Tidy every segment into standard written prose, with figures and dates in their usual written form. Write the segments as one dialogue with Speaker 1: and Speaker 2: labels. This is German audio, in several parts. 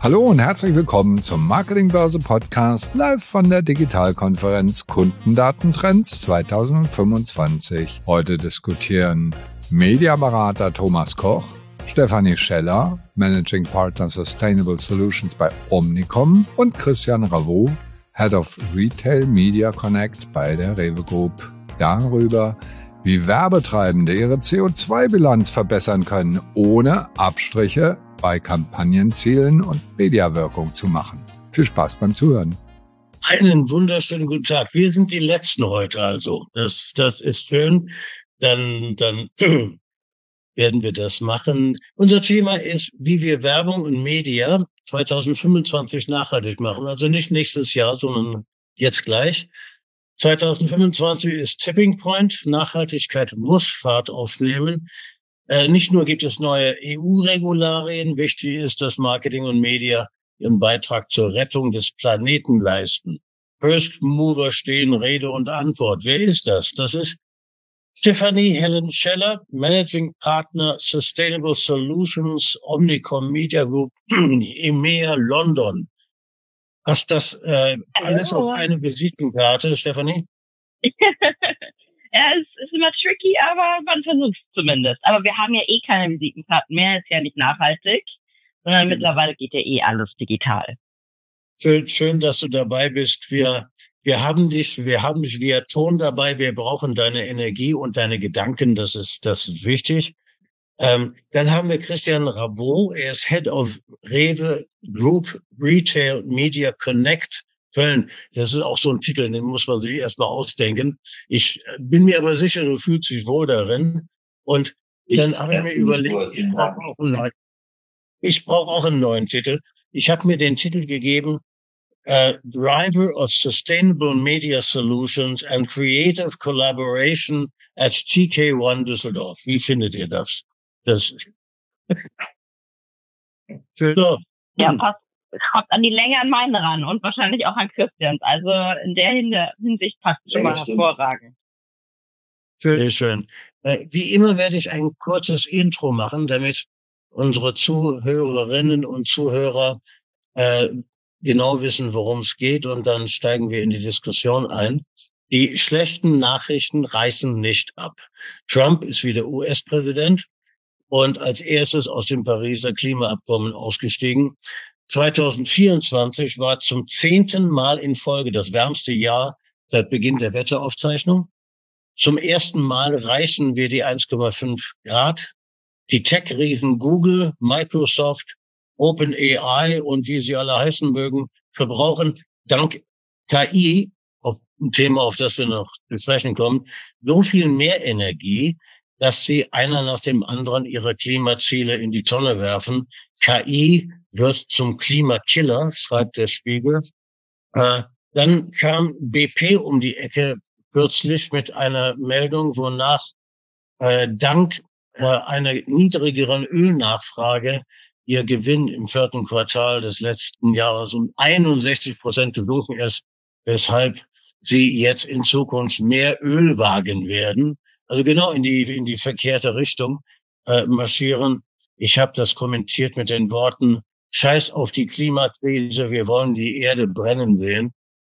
Speaker 1: Hallo und herzlich willkommen zum Marketingbörse Podcast live von der Digitalkonferenz Kundendatentrends 2025. Heute diskutieren Mediaberater Thomas Koch, Stefanie Scheller, Managing Partner Sustainable Solutions bei Omnicom und Christian Ravo, Head of Retail Media Connect bei der Rewe Group, darüber, wie Werbetreibende ihre CO2-Bilanz verbessern können, ohne Abstriche bei Kampagnenzielen und Mediawirkung zu machen. Viel Spaß beim Zuhören.
Speaker 2: Einen wunderschönen guten Tag. Wir sind die Letzten heute also. Das ist schön. Dann werden wir das machen. Unser Thema ist, wie wir Werbung und Media 2025 nachhaltig machen. Also nicht nächstes Jahr, sondern jetzt gleich. 2025 ist Tipping Point. Nachhaltigkeit muss Fahrt aufnehmen. Nicht nur gibt es neue EU-Regularien, wichtig ist, dass Marketing und Media ihren Beitrag zur Rettung des Planeten leisten. First Mover stehen Rede und Antwort. Wer ist das? Das ist Stefanie Helen Scheller, Managing Partner Sustainable Solutions, Omnicom Media Group, EMEA London. Hast das alles auf eine Visitenkarte, Stefanie?
Speaker 3: Ja, es ist immer tricky, aber man versucht es zumindest. Aber wir haben ja eh keine Visitenkarten mehr, ist ja nicht nachhaltig, sondern mittlerweile geht ja eh alles digital.
Speaker 2: Schön, dass du dabei bist. Wir haben dich via Ton dabei. Wir brauchen deine Energie und deine Gedanken. Das ist wichtig. Dann haben wir Christian Ravo. Er ist Head of Rewe Group Retail Media Connect Köln. Das ist auch so ein Titel, den muss man sich erstmal ausdenken. Ich bin mir aber sicher, du fühlst dich wohl darin. Und dann habe ich mir überlegt, ich brauche auch einen neuen Titel. Ich habe mir den Titel gegeben, Driver of Sustainable Media Solutions and Creative Collaboration at TK1 Düsseldorf. Wie findet ihr das? So.
Speaker 3: Ja, passt. Kommt an die Länge an meinen ran und wahrscheinlich auch an Christians. Also in der Hinsicht passt schon mal hervorragend.
Speaker 2: Sehr schön. Wie immer werde ich ein kurzes Intro machen, damit unsere Zuhörerinnen und Zuhörer genau wissen, worum es geht, und dann steigen wir in die Diskussion ein. Die schlechten Nachrichten reißen nicht ab. Trump ist wieder US-Präsident und als erstes aus dem Pariser Klimaabkommen ausgestiegen. 2024 war zum 10. Mal in Folge das wärmste Jahr seit Beginn der Wetteraufzeichnung. Zum ersten Mal reißen wir die 1,5 Grad. Die Tech-Riesen Google, Microsoft, OpenAI und wie sie alle heißen mögen, verbrauchen dank KI, auf ein Thema, auf das wir noch zu sprechen kommen, so viel mehr Energie, dass sie einer nach dem anderen ihre Klimaziele in die Tonne werfen. KI wird zum Klimakiller, schreibt der Spiegel. Dann kam BP um die Ecke kürzlich mit einer Meldung, wonach dank einer niedrigeren Ölnachfrage ihr Gewinn im 4. Quartal des letzten Jahres um 61% gesunken ist, weshalb sie jetzt in Zukunft mehr Öl wagen werden. Also genau in die verkehrte Richtung marschieren. Ich habe das kommentiert mit den Worten: Scheiß auf die Klimakrise, wir wollen die Erde brennen sehen.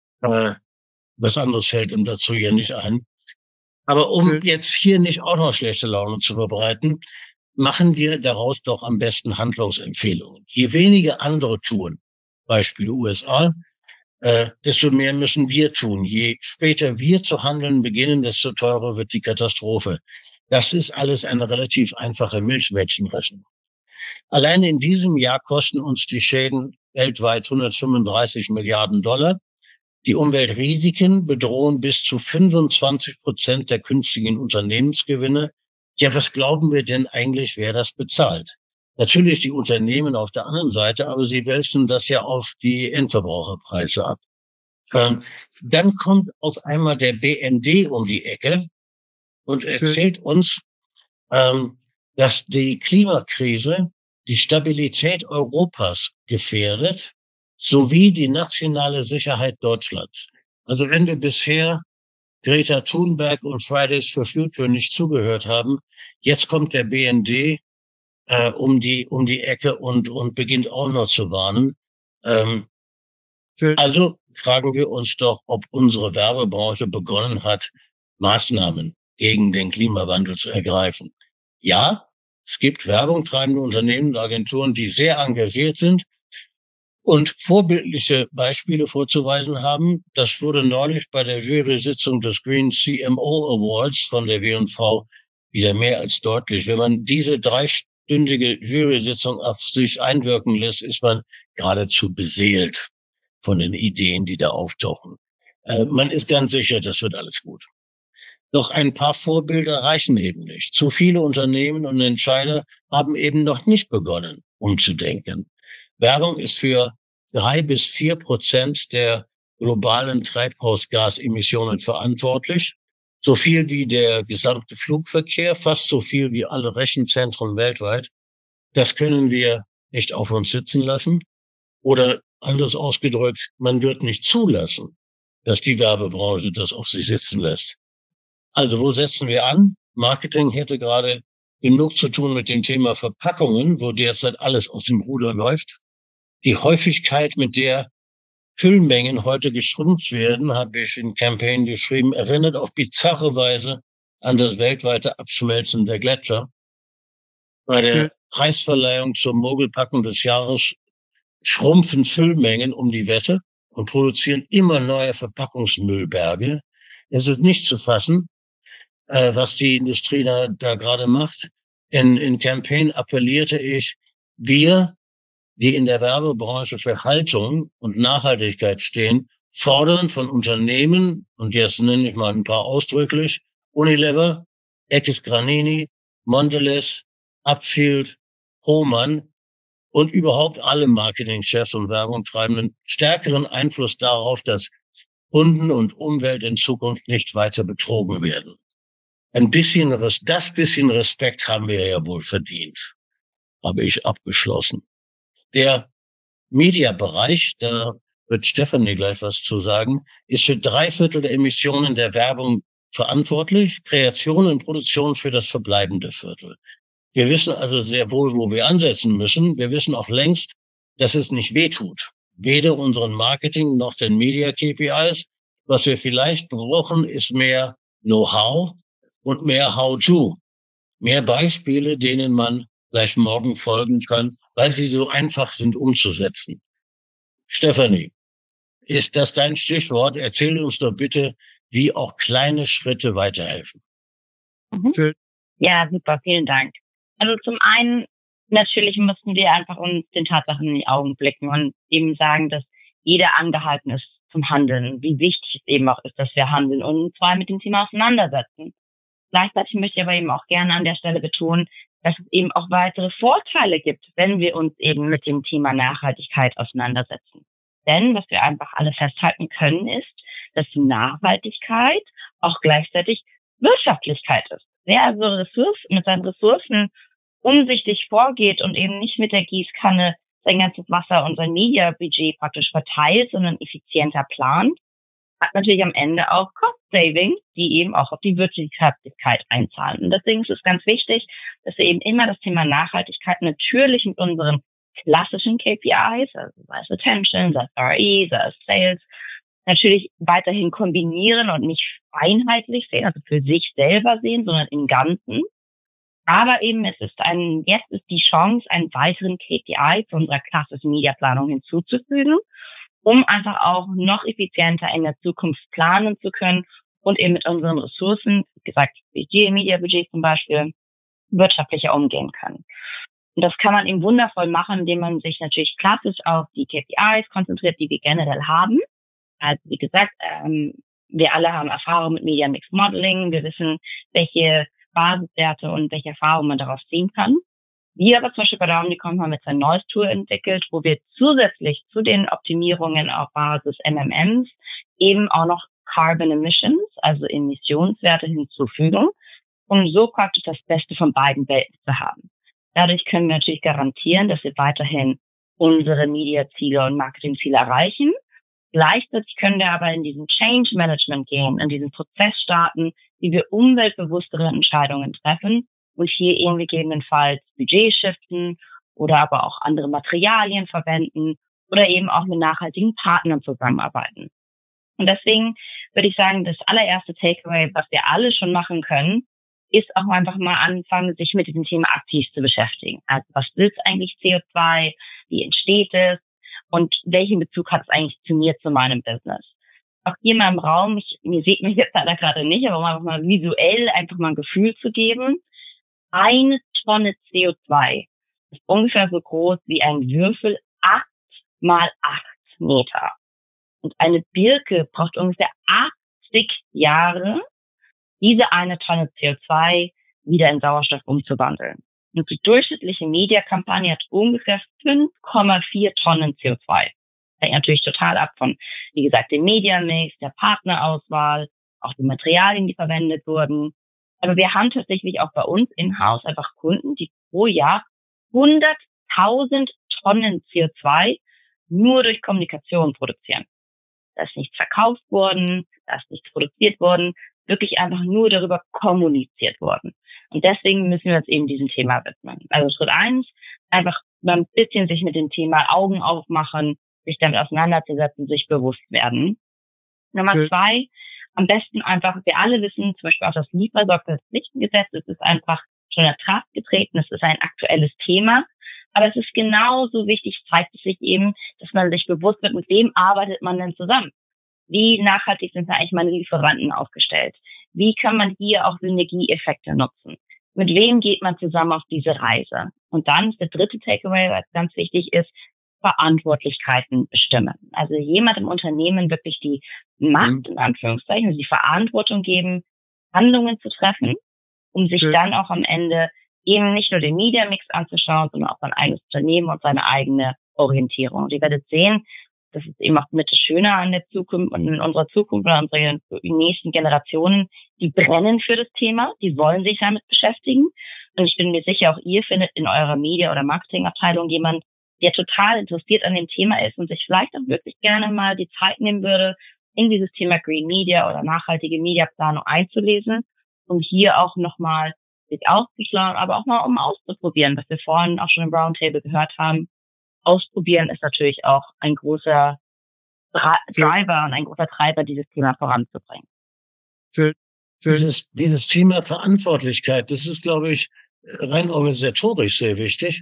Speaker 2: Was anderes fällt ihm dazu ja nicht ein. Aber um jetzt hier nicht auch noch schlechte Laune zu verbreiten, machen wir daraus doch am besten Handlungsempfehlungen. Je weniger andere tun, Beispiel USA, desto mehr müssen wir tun. Je später wir zu handeln beginnen, desto teurer wird die Katastrophe. Das ist alles eine relativ einfache Milchmädchenrechnung. Allein in diesem Jahr kosten uns die Schäden weltweit 135 Milliarden $. Die Umweltrisiken bedrohen bis zu 25% der künftigen Unternehmensgewinne. Ja, was glauben wir denn eigentlich, wer das bezahlt? Natürlich die Unternehmen auf der anderen Seite, aber sie wälzen das ja auf die Endverbraucherpreise ab. Dann kommt auf einmal der BND um die Ecke und erzählt uns, dass die Klimakrise die Stabilität Europas gefährdet, sowie die nationale Sicherheit Deutschlands. Also wenn wir bisher Greta Thunberg und Fridays for Future nicht zugehört haben, jetzt kommt der BND um die Ecke und beginnt auch noch zu warnen. Also fragen wir uns doch, ob unsere Werbebranche begonnen hat, Maßnahmen gegen den Klimawandel zu ergreifen. Ja, es gibt Werbung treibende Unternehmen und Agenturen, die sehr engagiert sind und vorbildliche Beispiele vorzuweisen haben. Das wurde neulich bei der Jury-Sitzung des Green CMO Awards von der W&V wieder mehr als deutlich. Wenn man diese 3-stündige Jury-Sitzung auf sich einwirken lässt, ist man geradezu beseelt von den Ideen, die da auftauchen. Man ist ganz sicher, das wird alles gut. Doch ein paar Vorbilder reichen eben nicht. Zu viele Unternehmen und Entscheider haben eben noch nicht begonnen, umzudenken. Werbung ist für 3-4% der globalen Treibhausgasemissionen verantwortlich. So viel wie der gesamte Flugverkehr, fast so viel wie alle Rechenzentren weltweit. Das können wir nicht auf uns sitzen lassen. Oder anders ausgedrückt, man wird nicht zulassen, dass die Werbebranche das auf sich sitzen lässt. Also wo setzen wir an? Marketing hätte gerade genug zu tun mit dem Thema Verpackungen, wo derzeit alles aus dem Ruder läuft. Die Häufigkeit, mit der Füllmengen heute geschrumpft werden, habe ich in Campaign geschrieben, erinnert auf bizarre Weise an das weltweite Abschmelzen der Gletscher. Bei der Preisverleihung zur Mogelpackung des Jahres schrumpfen Füllmengen um die Wette und produzieren immer neue Verpackungsmüllberge. Es ist nicht zu fassen, was die Industrie da gerade macht. In Campaign appellierte ich, wir, die in der Werbebranche für Haltung und Nachhaltigkeit stehen, fordern von Unternehmen, und jetzt nenne ich mal ein paar ausdrücklich, Unilever, Eckes Granini, Mondelez, Upfield, Hohmann und überhaupt alle Marketingchefs und Werbungtreibenden stärkeren Einfluss darauf, dass Kunden und Umwelt in Zukunft nicht weiter betrogen werden. Das bisschen Respekt haben wir ja wohl verdient, habe ich abgeschlossen. Der Mediabereich, da wird Stefanie gleich was zu sagen, ist für 3/4 der Emissionen der Werbung verantwortlich, Kreation und Produktion für das verbleibende Viertel. Wir wissen also sehr wohl, wo wir ansetzen müssen. Wir wissen auch längst, dass es nicht wehtut. Weder unseren Marketing noch den Media-KPIs. Was wir vielleicht brauchen, ist mehr Know-how und mehr How-to. Mehr Beispiele, denen man gleich morgen folgen kann, weil sie so einfach sind umzusetzen. Stefanie, ist das dein Stichwort? Erzähl uns doch bitte, wie auch kleine Schritte weiterhelfen.
Speaker 3: Ja, super, vielen Dank. Also zum einen, natürlich müssen wir einfach uns den Tatsachen in die Augen blicken und eben sagen, dass jeder angehalten ist zum Handeln, wie wichtig es eben auch ist, dass wir handeln und uns vor allem mit dem Thema auseinandersetzen. Gleichzeitig möchte ich aber eben auch gerne an der Stelle betonen, dass es eben auch weitere Vorteile gibt, wenn wir uns eben mit dem Thema Nachhaltigkeit auseinandersetzen. Denn was wir einfach alle festhalten können, ist, dass die Nachhaltigkeit auch gleichzeitig Wirtschaftlichkeit ist. Wer also mit seinen Ressourcen umsichtig vorgeht und eben nicht mit der Gießkanne sein ganzes Wasser und sein Media-Budget praktisch verteilt, sondern effizienter plant, hat natürlich am Ende auch Cost-Savings, die eben auch auf die Wirtschaftlichkeit einzahlen. Und deswegen ist es ganz wichtig, dass wir eben immer das Thema Nachhaltigkeit natürlich mit unseren klassischen KPIs, also sei es Attention, sei es RE, sei es Sales, natürlich weiterhin kombinieren und nicht einheitlich sehen, also für sich selber sehen, sondern im Ganzen. Aber eben jetzt ist die Chance, einen weiteren KPI zu unserer klassischen Mediaplanung hinzuzufügen, um einfach auch noch effizienter in der Zukunft planen zu können und eben mit unseren Ressourcen, wie gesagt, Media-Budget zum Beispiel, wirtschaftlicher umgehen können. Und das kann man eben wundervoll machen, indem man sich natürlich klassisch auf die KPIs konzentriert, die wir generell haben. Also wie gesagt, wir alle haben Erfahrung mit Media Mix Modeling. Wir wissen, welche Basiswerte und welche Erfahrungen man darauf sehen kann. Wir aber zum Beispiel bei der Omnicom haben jetzt ein neues Tool entwickelt, wo wir zusätzlich zu den Optimierungen auf Basis MMMs eben auch noch Carbon Emissions, also Emissionswerte hinzufügen, um so praktisch das Beste von beiden Welten zu haben. Dadurch können wir natürlich garantieren, dass wir weiterhin unsere Media-Ziele und Marketing-Ziele erreichen. Gleichzeitig können wir aber in diesen Change Management gehen, in diesen Prozess starten, wie wir umweltbewusstere Entscheidungen treffen und hier irgendwie gegebenenfalls Budget shiften oder aber auch andere Materialien verwenden oder eben auch mit nachhaltigen Partnern zusammenarbeiten. Und deswegen würde ich sagen, das allererste Takeaway, was wir alle schon machen können, ist auch einfach mal anfangen, sich mit diesem Thema aktiv zu beschäftigen. Also was ist eigentlich CO2? Wie entsteht es? Und welchen Bezug hat es eigentlich zu mir, zu meinem Business? Auch hier mal im Raum, ihr seht mich jetzt leider gerade nicht, aber um einfach mal visuell einfach mal ein Gefühl zu geben. 1 Tonne CO2 ist ungefähr so groß wie ein Würfel 8 mal 8 Meter. Und eine Birke braucht ungefähr 80 Jahre, diese 1 Tonne CO2 wieder in Sauerstoff umzuwandeln. Und die durchschnittliche Mediakampagne hat ungefähr 5,4 Tonnen CO2. Hängt natürlich total ab von, wie gesagt, dem Mediamix, der Partnerauswahl, auch die Materialien, die verwendet wurden. Aber wir haben tatsächlich auch bei uns in-house einfach Kunden, die pro Jahr 100.000 Tonnen CO2 nur durch Kommunikation produzieren. Da ist nichts verkauft worden, da ist nichts produziert worden, wirklich einfach nur darüber kommuniziert worden. Und deswegen müssen wir uns eben diesem Thema widmen. Also Schritt 1, einfach mal ein bisschen sich mit dem Thema Augen aufmachen, sich damit auseinanderzusetzen, sich bewusst werden. Nummer 2, am besten einfach, wir alle wissen, zum Beispiel auch das Liefersorgfaltspflichtengesetz, es ist einfach schon in Kraft getreten, es ist ein aktuelles Thema. Aber es ist genauso wichtig, zeigt es sich eben, dass man sich bewusst wird, mit wem arbeitet man denn zusammen? Wie nachhaltig sind da eigentlich meine Lieferanten aufgestellt? Wie kann man hier auch Synergieeffekte nutzen? Mit wem geht man zusammen auf diese Reise? Und dann ist der dritte Takeaway, was ganz wichtig ist, Verantwortlichkeiten bestimmen. Also jemand im Unternehmen wirklich die Macht, in Anführungszeichen, also die Verantwortung geben, Handlungen zu treffen, um sich dann auch am Ende eben nicht nur den Media-Mix anzuschauen, sondern auch sein eigenes Unternehmen und seine eigene Orientierung. Und ihr werdet sehen, das ist eben auch mit das Schöne an der Zukunft und in unserer Zukunft oder unsere nächsten Generationen, die brennen für das Thema, die wollen sich damit beschäftigen. Und ich bin mir sicher, auch ihr findet in eurer Media- oder Marketingabteilung jemand, der total interessiert an dem Thema ist und sich vielleicht auch wirklich gerne mal die Zeit nehmen würde, in dieses Thema Green Media oder nachhaltige Mediaplanung einzulesen, um hier auch nochmal sich auszuschlagen, aber auch mal um auszuprobieren, was wir vorhin auch schon im Roundtable gehört haben. Ausprobieren ist natürlich auch ein großer Driver und ein großer Treiber, dieses Thema voranzubringen.
Speaker 2: Für dieses Thema Verantwortlichkeit, das ist, glaube ich, rein organisatorisch sehr wichtig.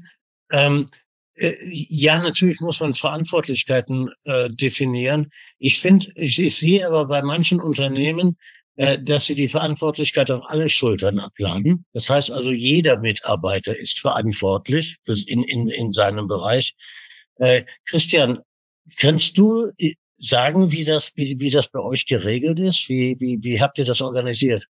Speaker 2: Ja, natürlich muss man Verantwortlichkeiten definieren. Ich sehe aber bei manchen Unternehmen, dass sie die Verantwortlichkeit auf alle Schultern abladen. Das heißt also, jeder Mitarbeiter ist verantwortlich in seinem Bereich. Christian, kannst du sagen, wie das bei euch geregelt ist? Wie habt ihr das organisiert?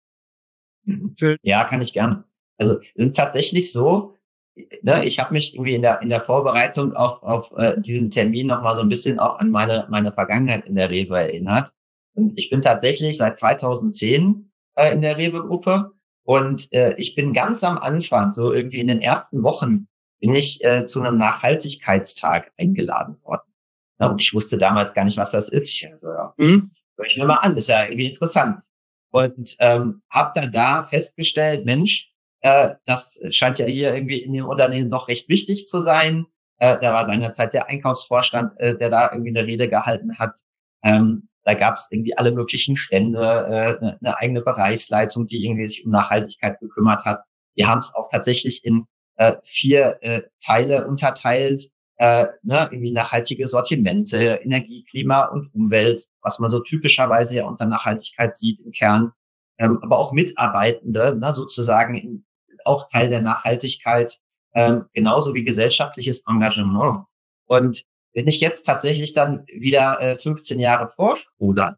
Speaker 4: Ja, kann ich gerne. Also es ist tatsächlich so, ne, ich habe mich irgendwie in der Vorbereitung auf diesen Termin noch mal so ein bisschen auch an meine Vergangenheit in der Rewe erinnert. Und ich bin tatsächlich seit 2010 in der Rewe-Gruppe und ich bin ganz am Anfang, so irgendwie in den ersten Wochen, bin ich zu einem Nachhaltigkeitstag eingeladen worden. Ja, und ich wusste damals gar nicht, was das ist. Ich also, ja, hör ich mir mal an, ist ja irgendwie interessant. Und habe da festgestellt, Mensch, das scheint ja hier irgendwie in den Unternehmen doch recht wichtig zu sein. Da war seinerzeit der Einkaufsvorstand, der da irgendwie eine Rede gehalten hat. Da gab es irgendwie alle möglichen Stände, eine eigene Bereichsleitung, die irgendwie sich um Nachhaltigkeit gekümmert hat. Wir haben es auch tatsächlich in 4 Teile unterteilt. Irgendwie nachhaltige Sortimente, Energie, Klima und Umwelt, was man so typischerweise ja unter Nachhaltigkeit sieht im Kern. Aber auch Mitarbeitende, sozusagen auch Teil der Nachhaltigkeit, genauso wie gesellschaftliches Engagement. Und wenn ich jetzt tatsächlich dann wieder 15 Jahre vorspudern,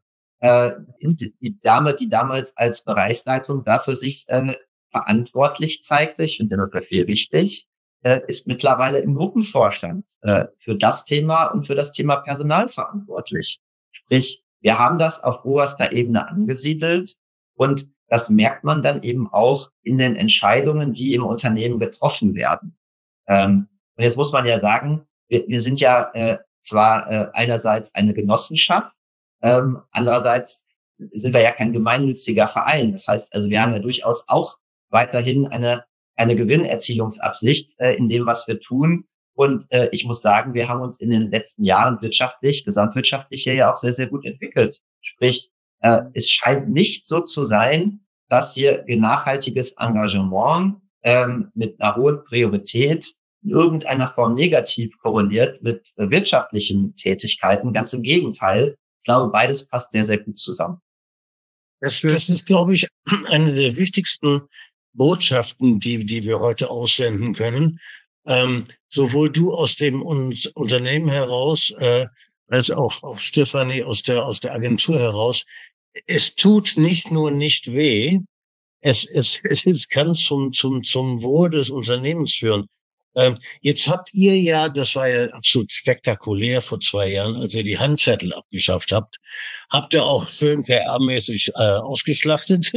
Speaker 4: die Dame, die damals als Bereichsleitung dafür sich verantwortlich zeigte, ich finde das viel wichtig, ist mittlerweile im Gruppenvorstand für das Thema und für das Thema Personal verantwortlich. Sprich, wir haben das auf oberster Ebene angesiedelt und das merkt man dann eben auch in den Entscheidungen, die im Unternehmen getroffen werden. Und jetzt muss man ja sagen, wir sind ja zwar einerseits eine Genossenschaft, andererseits sind wir ja kein gemeinnütziger Verein. Das heißt also, wir haben ja durchaus auch weiterhin eine eine Gewinnerzielungsabsicht in dem, was wir tun. Und ich muss sagen, wir haben uns in den letzten Jahren gesamtwirtschaftlich hier ja auch sehr, sehr gut entwickelt. Sprich, es scheint nicht so zu sein, dass hier nachhaltiges Engagement mit einer hohen Priorität in irgendeiner Form negativ korreliert mit wirtschaftlichen Tätigkeiten. Ganz im Gegenteil. Ich glaube, beides passt sehr, sehr gut zusammen.
Speaker 2: Das ist, glaube ich, eine der wichtigsten Botschaften, die wir heute aussenden können. Sowohl du aus dem Unternehmen heraus, als auch Stefanie aus der Agentur heraus. Es tut nicht nur nicht weh, es kann zum Wohl des Unternehmens führen. Jetzt habt ihr ja, das war ja absolut spektakulär vor 2 Jahren, als ihr die Handzettel abgeschafft habt ihr auch schön PR-mäßig ausgeschlachtet.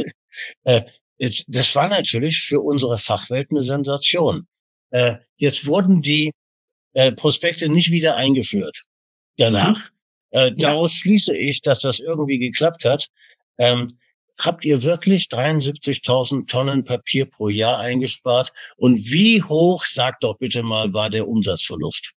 Speaker 2: Das war natürlich für unsere Fachwelt eine Sensation. Jetzt wurden die Prospekte nicht wieder eingeführt danach. Daraus schließe ich, dass das irgendwie geklappt hat. Habt ihr wirklich 73.000 Tonnen Papier pro Jahr eingespart? Und wie hoch, sagt doch bitte mal, war der Umsatzverlust?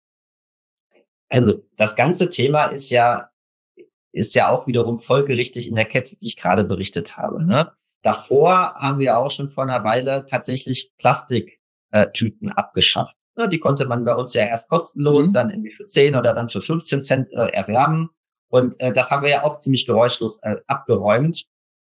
Speaker 4: Also das ganze Thema ist ja auch wiederum folgerichtig in der Kette, die ich gerade berichtet habe. Ne? Davor haben wir auch schon vor einer Weile tatsächlich Plastiktüten abgeschafft. Ja, die konnte man bei uns ja erst kostenlos, dann irgendwie für 10 oder dann für 15 Cent erwerben. Und das haben wir ja auch ziemlich geräuschlos abgeräumt.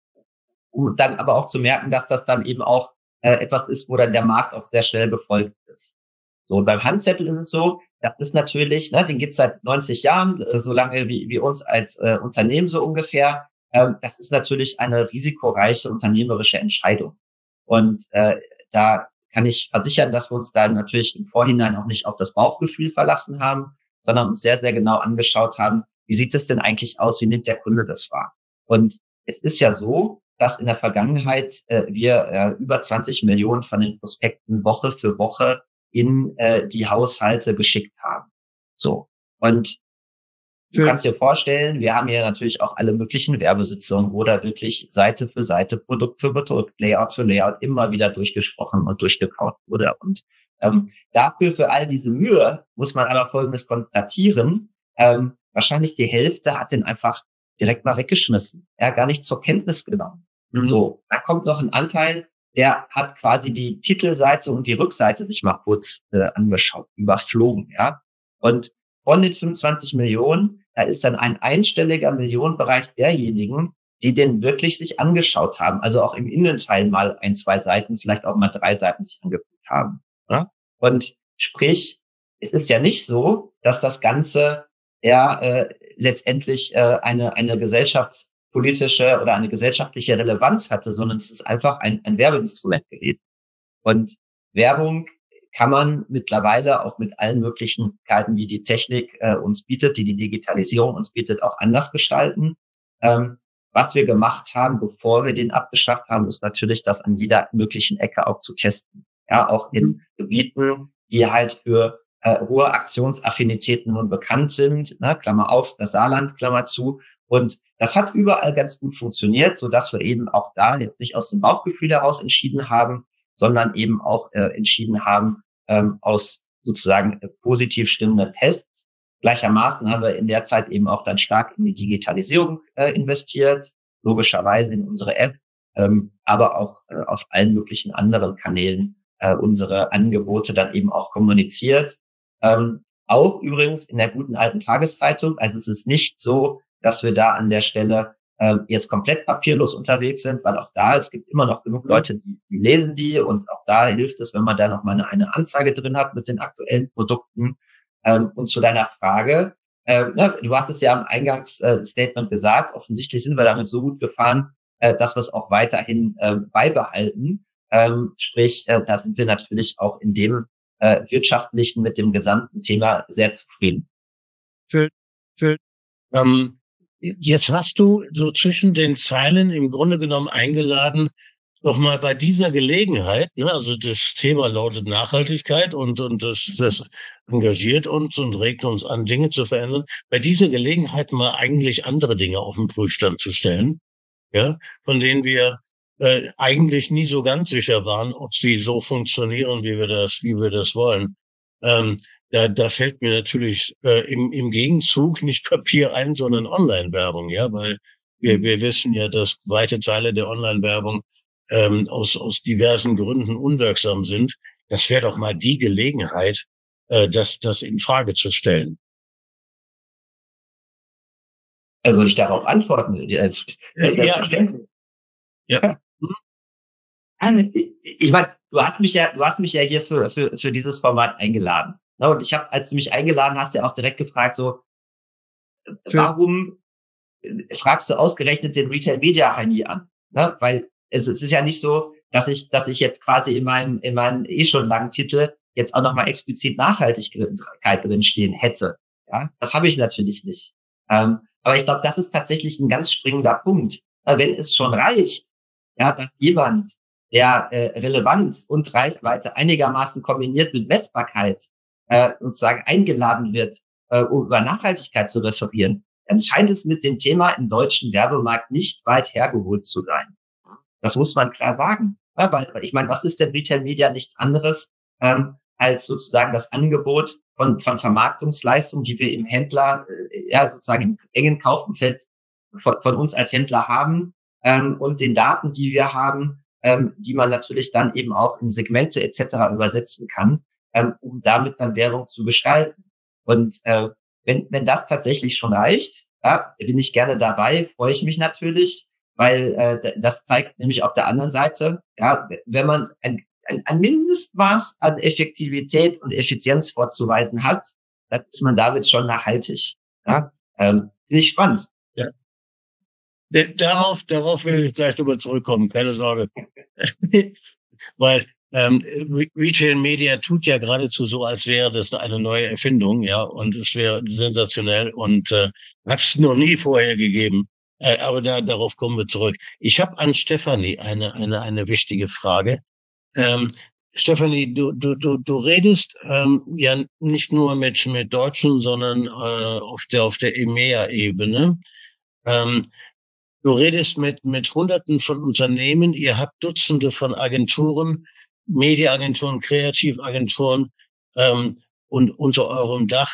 Speaker 4: Um dann aber auch zu merken, dass das dann eben auch etwas ist, wo dann der Markt auch sehr schnell befolgt ist. So, und beim Handzettel ist es so, das ist natürlich, den gibt's seit 90 Jahren, so lange wie uns als Unternehmen so ungefähr. Das ist natürlich eine risikoreiche unternehmerische Entscheidung. Und da kann ich versichern, dass wir uns da natürlich im Vorhinein auch nicht auf das Bauchgefühl verlassen haben, sondern uns sehr, sehr genau angeschaut haben, wie sieht es denn eigentlich aus, wie nimmt der Kunde das wahr? Und es ist ja so, dass in der Vergangenheit wir über 20 Millionen von den Prospekten Woche für Woche in die Haushalte geschickt haben. So. Und du kannst dir vorstellen, wir haben ja natürlich auch alle möglichen Werbesitzungen, wo da wirklich Seite für Seite, Produkt für Produkt, Layout für Layout immer wieder durchgesprochen und durchgekaut wurde. Und dafür, für all diese Mühe, muss man aber Folgendes konstatieren. Wahrscheinlich die Hälfte hat den einfach direkt mal weggeschmissen. Gar nicht zur Kenntnis genommen. So, da kommt noch ein Anteil, der hat quasi die Titelseite und die Rückseite sich mal kurz angeschaut, überflogen, ja. Und von den 25 Millionen, da ist dann ein einstelliger Millionenbereich derjenigen, die den wirklich sich angeschaut haben, also auch im Innenteil mal 1, 2 Seiten, vielleicht auch mal 3 Seiten sich angeguckt haben. Ja? Und sprich, es ist ja nicht so, dass das Ganze letztendlich eine gesellschaftspolitische oder eine gesellschaftliche Relevanz hatte, sondern es ist einfach ein Werbeinstrument gewesen. Und Werbung kann man mittlerweile auch mit allen Möglichkeiten, die die Technik uns bietet, die Digitalisierung uns bietet, auch anders gestalten. Was wir gemacht haben, bevor wir den abgeschafft haben, ist natürlich, das an jeder möglichen Ecke auch zu testen. Ja, auch in Gebieten, die halt für hohe Aktionsaffinitäten nun bekannt sind, ne, Klammer auf, das Saarland, Klammer zu. Und das hat überall ganz gut funktioniert, so dass wir eben auch da jetzt nicht aus dem Bauchgefühl heraus entschieden haben, sondern eben auch entschieden haben aus sozusagen positiv stimmenden Tests. Gleichermaßen haben wir in der Zeit eben auch dann stark in die Digitalisierung investiert, logischerweise in unsere App, aber auch auf allen möglichen anderen Kanälen unsere Angebote dann eben auch kommuniziert. Auch übrigens in der guten alten Tageszeitung. Also es ist nicht so, dass wir da an der Stelle jetzt komplett papierlos unterwegs sind, weil auch da, es gibt immer noch genug Leute, die lesen die, und auch da hilft es, wenn man da noch mal eine Anzeige drin hat mit den aktuellen Produkten. Und zu deiner Frage, du hast es ja im Eingangsstatement gesagt, offensichtlich sind wir damit so gut gefahren, dass wir es auch weiterhin beibehalten. Sprich, da sind wir natürlich auch in dem wirtschaftlichen mit dem gesamten Thema sehr zufrieden.
Speaker 2: Jetzt hast du so zwischen den Zeilen im Grunde genommen eingeladen, noch mal bei dieser Gelegenheit, ne, also das Thema lautet Nachhaltigkeit und das engagiert uns und regt uns an, Dinge zu verändern, bei dieser Gelegenheit mal eigentlich andere Dinge auf den Prüfstand zu stellen, ja, von denen wir eigentlich nie so ganz sicher waren, ob sie so funktionieren, wie wir das wollen. Da fällt mir natürlich im Gegenzug nicht Papier ein, sondern Online-Werbung, ja, weil wir wissen ja, dass weite Teile der Online-Werbung aus diversen Gründen unwirksam sind. Das wäre doch mal die Gelegenheit, das in Frage zu stellen.
Speaker 4: Also ich darauf antworten. Selbstverständlich.
Speaker 2: Ja.
Speaker 4: Ich meine, du hast mich ja hier für dieses Format eingeladen. Und ich habe, als du mich eingeladen hast, ja auch direkt gefragt, so, warum fragst du ausgerechnet den Retail Media Heini an? Ne? Weil es ist ja nicht so, dass ich jetzt quasi in meinem schon langen Titel jetzt auch nochmal explizit Nachhaltigkeit drinstehen hätte. Ja, das habe ich natürlich nicht. Aber ich glaube, das ist tatsächlich ein ganz springender Punkt. Wenn es schon reicht, ja, dass jemand, der Relevanz und Reichweite einigermaßen kombiniert mit Messbarkeit sozusagen eingeladen wird, um über Nachhaltigkeit zu referieren, dann scheint es mit dem Thema im deutschen Werbemarkt nicht weit hergeholt zu sein. Das muss man klar sagen. Ja, weil ich meine, was ist denn Retail Media? Nichts anderes als sozusagen das Angebot von Vermarktungsleistungen, die wir im Händler, sozusagen im engen Kaufumfeld von uns als Händler haben, und den Daten, die wir haben, die man natürlich dann eben auch in Segmente etc. übersetzen kann, um damit dann Werbung zu gestalten. Und wenn das tatsächlich schon reicht, ja, bin ich gerne dabei, freue ich mich natürlich, weil das zeigt nämlich auf der anderen Seite, ja, wenn man ein Mindestmaß an Effektivität und Effizienz vorzuweisen hat, dann ist man damit schon nachhaltig. Ja, finde ich spannend.
Speaker 2: Ja. Darauf will ich gleich nochmal zurückkommen, keine Sorge. Weil Retail Media tut ja geradezu so, als wäre das eine neue Erfindung, ja, und es wäre sensationell und hat es noch nie vorher gegeben. Aber darauf kommen wir zurück. Ich habe an Stefanie eine wichtige Frage. Stefanie, du redest ja nicht nur mit Deutschen, sondern auf der EMEA-Ebene. Du redest mit Hunderten von Unternehmen, ihr habt Dutzende von Agenturen, Mediaagenturen, Kreativagenturen und unter eurem Dach.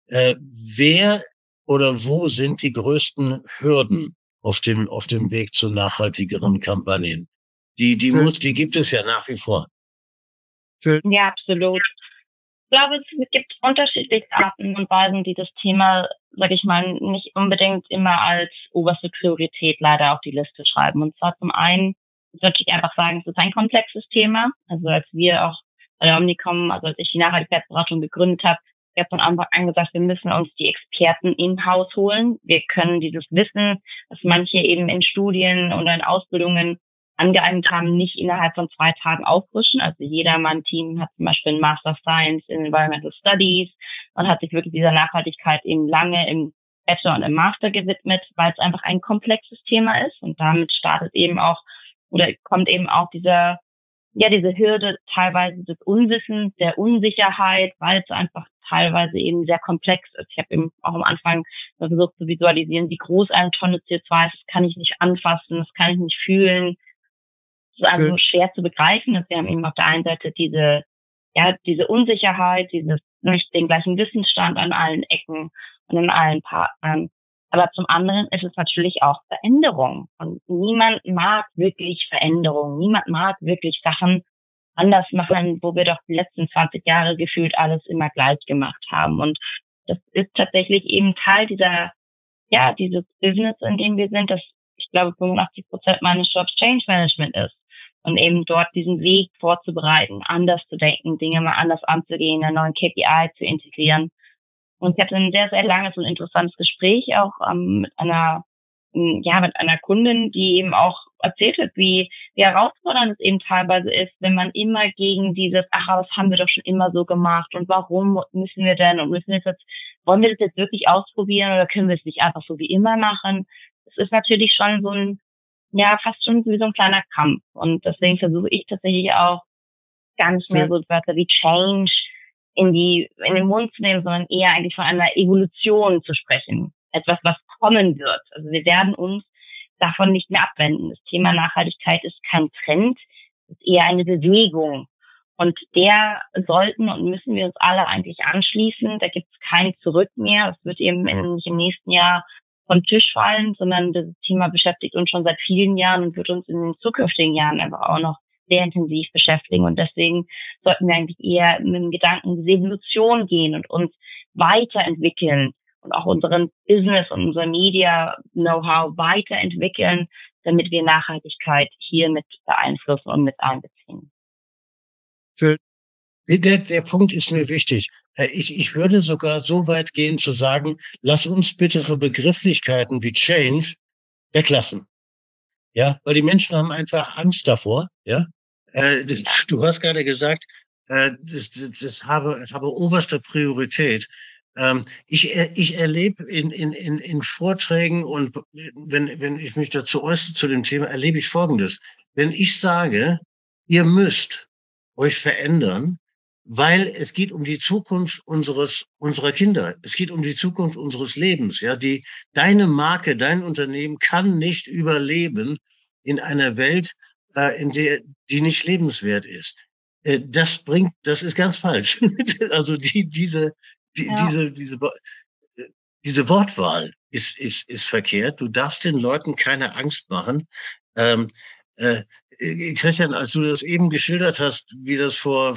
Speaker 2: Wer oder wo sind die größten Hürden auf dem Weg zu nachhaltigeren Kampagnen? Die gibt es ja nach wie vor.
Speaker 3: Ja, absolut. Ich glaube, es gibt unterschiedliche Arten und Weisen, die das Thema, sag ich mal, nicht unbedingt immer als oberste Priorität leider auf die Liste schreiben. Und zwar zum einen, würde ich einfach sagen, es ist ein komplexes Thema. Also als wir auch bei der Omnicom, also als ich die Nachhaltigkeitsberatung gegründet habe, ich habe von Anfang an gesagt, wir müssen uns die Experten in-house holen. Wir können dieses Wissen, was manche eben in Studien oder in Ausbildungen angeeignet haben, nicht innerhalb von 2 Tagen auffrischen. Also jedermann-Team hat zum Beispiel ein Master of Science in Environmental Studies und hat sich wirklich dieser Nachhaltigkeit eben lange im Bachelor und im Master gewidmet, weil es einfach ein komplexes Thema ist. Und damit startet eben auch oder kommt eben auch diese Hürde teilweise des Unwissens, der Unsicherheit, weil es einfach teilweise eben sehr komplex ist. Ich habe eben auch am Anfang versucht zu visualisieren, wie groß eine Tonne CO2 ist. Das kann ich nicht anfassen, das kann ich nicht fühlen. Das ist also schwer zu begreifen. Wir haben eben auf der einen Seite diese Unsicherheit, nicht den gleichen Wissensstand an allen Ecken und an allen Partnern. Aber zum anderen ist es natürlich auch Veränderung. Und niemand mag wirklich Veränderung. Niemand mag wirklich Sachen anders machen, wo wir doch die letzten 20 Jahre gefühlt alles immer gleich gemacht haben. Und das ist tatsächlich eben Teil dieses Business, in dem wir sind, das, ich glaube, 85% meines Jobs Change Management ist. Und eben dort diesen Weg vorzubereiten, anders zu denken, Dinge mal anders anzugehen, einen neuen KPI zu integrieren. Und ich hatte ein sehr, sehr langes und interessantes Gespräch auch mit einer Kundin, die eben auch erzählt hat, wie herausfordernd es eben teilweise ist, wenn man immer gegen dieses, das haben wir doch schon immer so gemacht und warum müssen wir denn und wollen wir das jetzt wirklich ausprobieren oder können wir es nicht einfach so wie immer machen? Es ist natürlich schon so ein, fast schon wie so ein kleiner Kampf. Und deswegen versuche ich tatsächlich auch gar nicht mehr so Wörter wie Change in den Mund zu nehmen, sondern eher eigentlich von einer Evolution zu sprechen. Etwas, was kommen wird. Also wir werden uns davon nicht mehr abwenden. Das Thema Nachhaltigkeit ist kein Trend, ist eher eine Bewegung. Und der sollten und müssen wir uns alle eigentlich anschließen. Da gibt es kein Zurück mehr. Es wird eben nicht im nächsten Jahr vom Tisch fallen, sondern das Thema beschäftigt uns schon seit vielen Jahren und wird uns in den zukünftigen Jahren einfach auch noch sehr intensiv beschäftigen. Und deswegen sollten wir eigentlich eher mit dem Gedanken dieser Evolution gehen und uns weiterentwickeln und auch unseren Business und unser Media-Know-how weiterentwickeln, damit wir Nachhaltigkeit hier mit beeinflussen und mit einbeziehen.
Speaker 2: Der Punkt ist mir wichtig. Ich würde sogar so weit gehen zu sagen, lass uns bitte so Begrifflichkeiten wie Change weglassen. Ja, weil die Menschen haben einfach Angst davor. Ja, du hast gerade gesagt, das habe oberste Priorität. Ich erlebe in Vorträgen und wenn ich mich dazu äußere zu dem Thema, erlebe ich Folgendes. Wenn ich sage, ihr müsst euch verändern, weil es geht um die Zukunft unserer Kinder. Es geht um die Zukunft unseres Lebens. Ja, deine Marke, dein Unternehmen kann nicht überleben in einer Welt, in der die nicht lebenswert ist. Das ist ganz falsch. Also diese Wortwahl ist verkehrt. Du darfst den Leuten keine Angst machen. Christian, als du das eben geschildert hast, wie das vor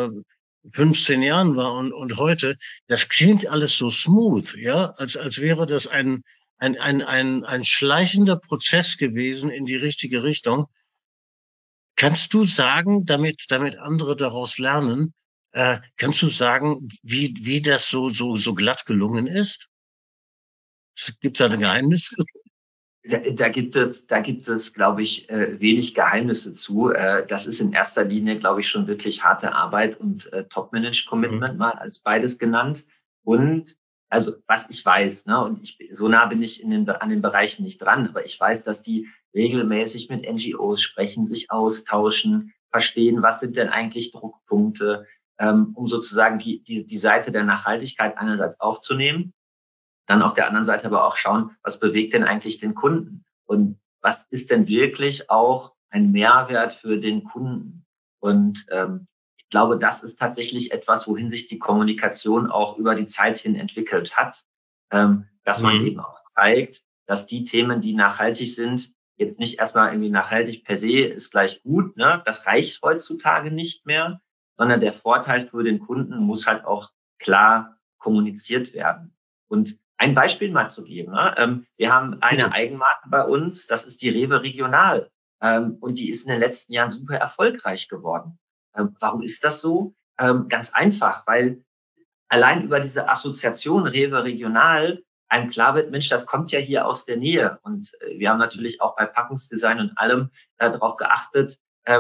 Speaker 2: 15 Jahren war und heute, das klingt alles so smooth, ja, als wäre das ein schleichender Prozess gewesen in die richtige Richtung. Kannst du sagen, damit andere daraus lernen, kannst du sagen, wie das so glatt gelungen ist? Gibt es da ein Geheimnis?
Speaker 4: Da gibt es, glaube ich, wenig Geheimnisse zu. Das ist in erster Linie, glaube ich, schon wirklich harte Arbeit und Top-Managed-Commitment mal als beides genannt. Und also was ich weiß, ne, und so nah bin ich an den Bereichen nicht dran, aber ich weiß, dass die regelmäßig mit NGOs sprechen, sich austauschen, verstehen, was sind denn eigentlich Druckpunkte, um sozusagen die Seite der Nachhaltigkeit einerseits aufzunehmen. Dann auf der anderen Seite aber auch schauen, was bewegt denn eigentlich den Kunden und was ist denn wirklich auch ein Mehrwert für den Kunden. Und ich glaube, das ist tatsächlich etwas, wohin sich die Kommunikation auch über die Zeit hin entwickelt hat, dass man eben auch zeigt, dass die Themen, die nachhaltig sind, jetzt nicht erstmal irgendwie nachhaltig per se ist gleich gut, ne? Das reicht heutzutage nicht mehr, sondern der Vorteil für den Kunden muss halt auch klar kommuniziert werden. Und ein Beispiel mal zu geben. Ne? Wir haben eine Eigenmarke bei uns, das ist die Rewe Regional. Und die ist in den letzten Jahren super erfolgreich geworden. Warum ist das so? Ganz einfach, weil allein über diese Assoziation Rewe Regional einem klar wird, Mensch, das kommt ja hier aus der Nähe. Und wir haben natürlich auch bei Packungsdesign und allem darauf geachtet,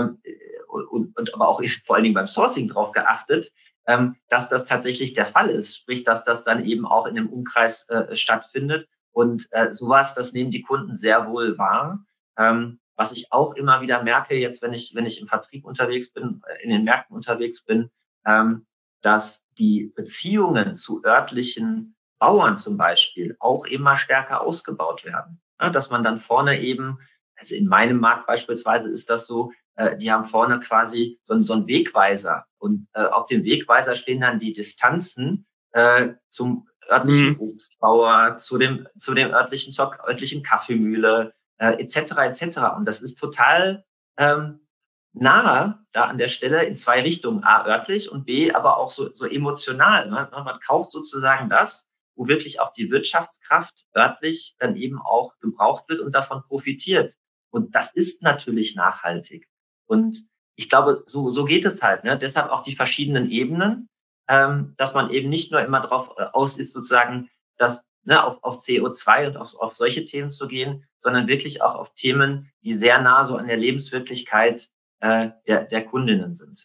Speaker 4: und aber auch vor allen Dingen beim Sourcing darauf geachtet, dass das tatsächlich der Fall ist, sprich, dass das dann eben auch in dem Umkreis stattfindet. Und sowas, das nehmen die Kunden sehr wohl wahr. Was ich auch immer wieder merke, jetzt wenn ich im Vertrieb unterwegs bin, in den Märkten unterwegs bin, dass die Beziehungen zu örtlichen Bauern zum Beispiel auch immer stärker ausgebaut werden. Ja, dass man dann vorne eben, also in meinem Markt beispielsweise ist das so, die haben vorne quasi so einen Wegweiser und auf dem Wegweiser stehen dann die Distanzen zum örtlichen Obstbauer, zur örtlichen Kaffeemühle etc. etc. Und das ist total nahe da an der Stelle in zwei Richtungen, A örtlich und B aber auch so emotional. Ne? Man kauft sozusagen das, wo wirklich auch die Wirtschaftskraft örtlich dann eben auch gebraucht wird und davon profitiert. Und das ist natürlich nachhaltig. Und ich glaube, so geht es halt. Ne? Deshalb auch die verschiedenen Ebenen, dass man eben nicht nur immer darauf aus ist, sozusagen, dass auf CO2 und auf solche Themen zu gehen, sondern wirklich auch auf Themen, die sehr nah so an der Lebenswirklichkeit der Kundinnen sind.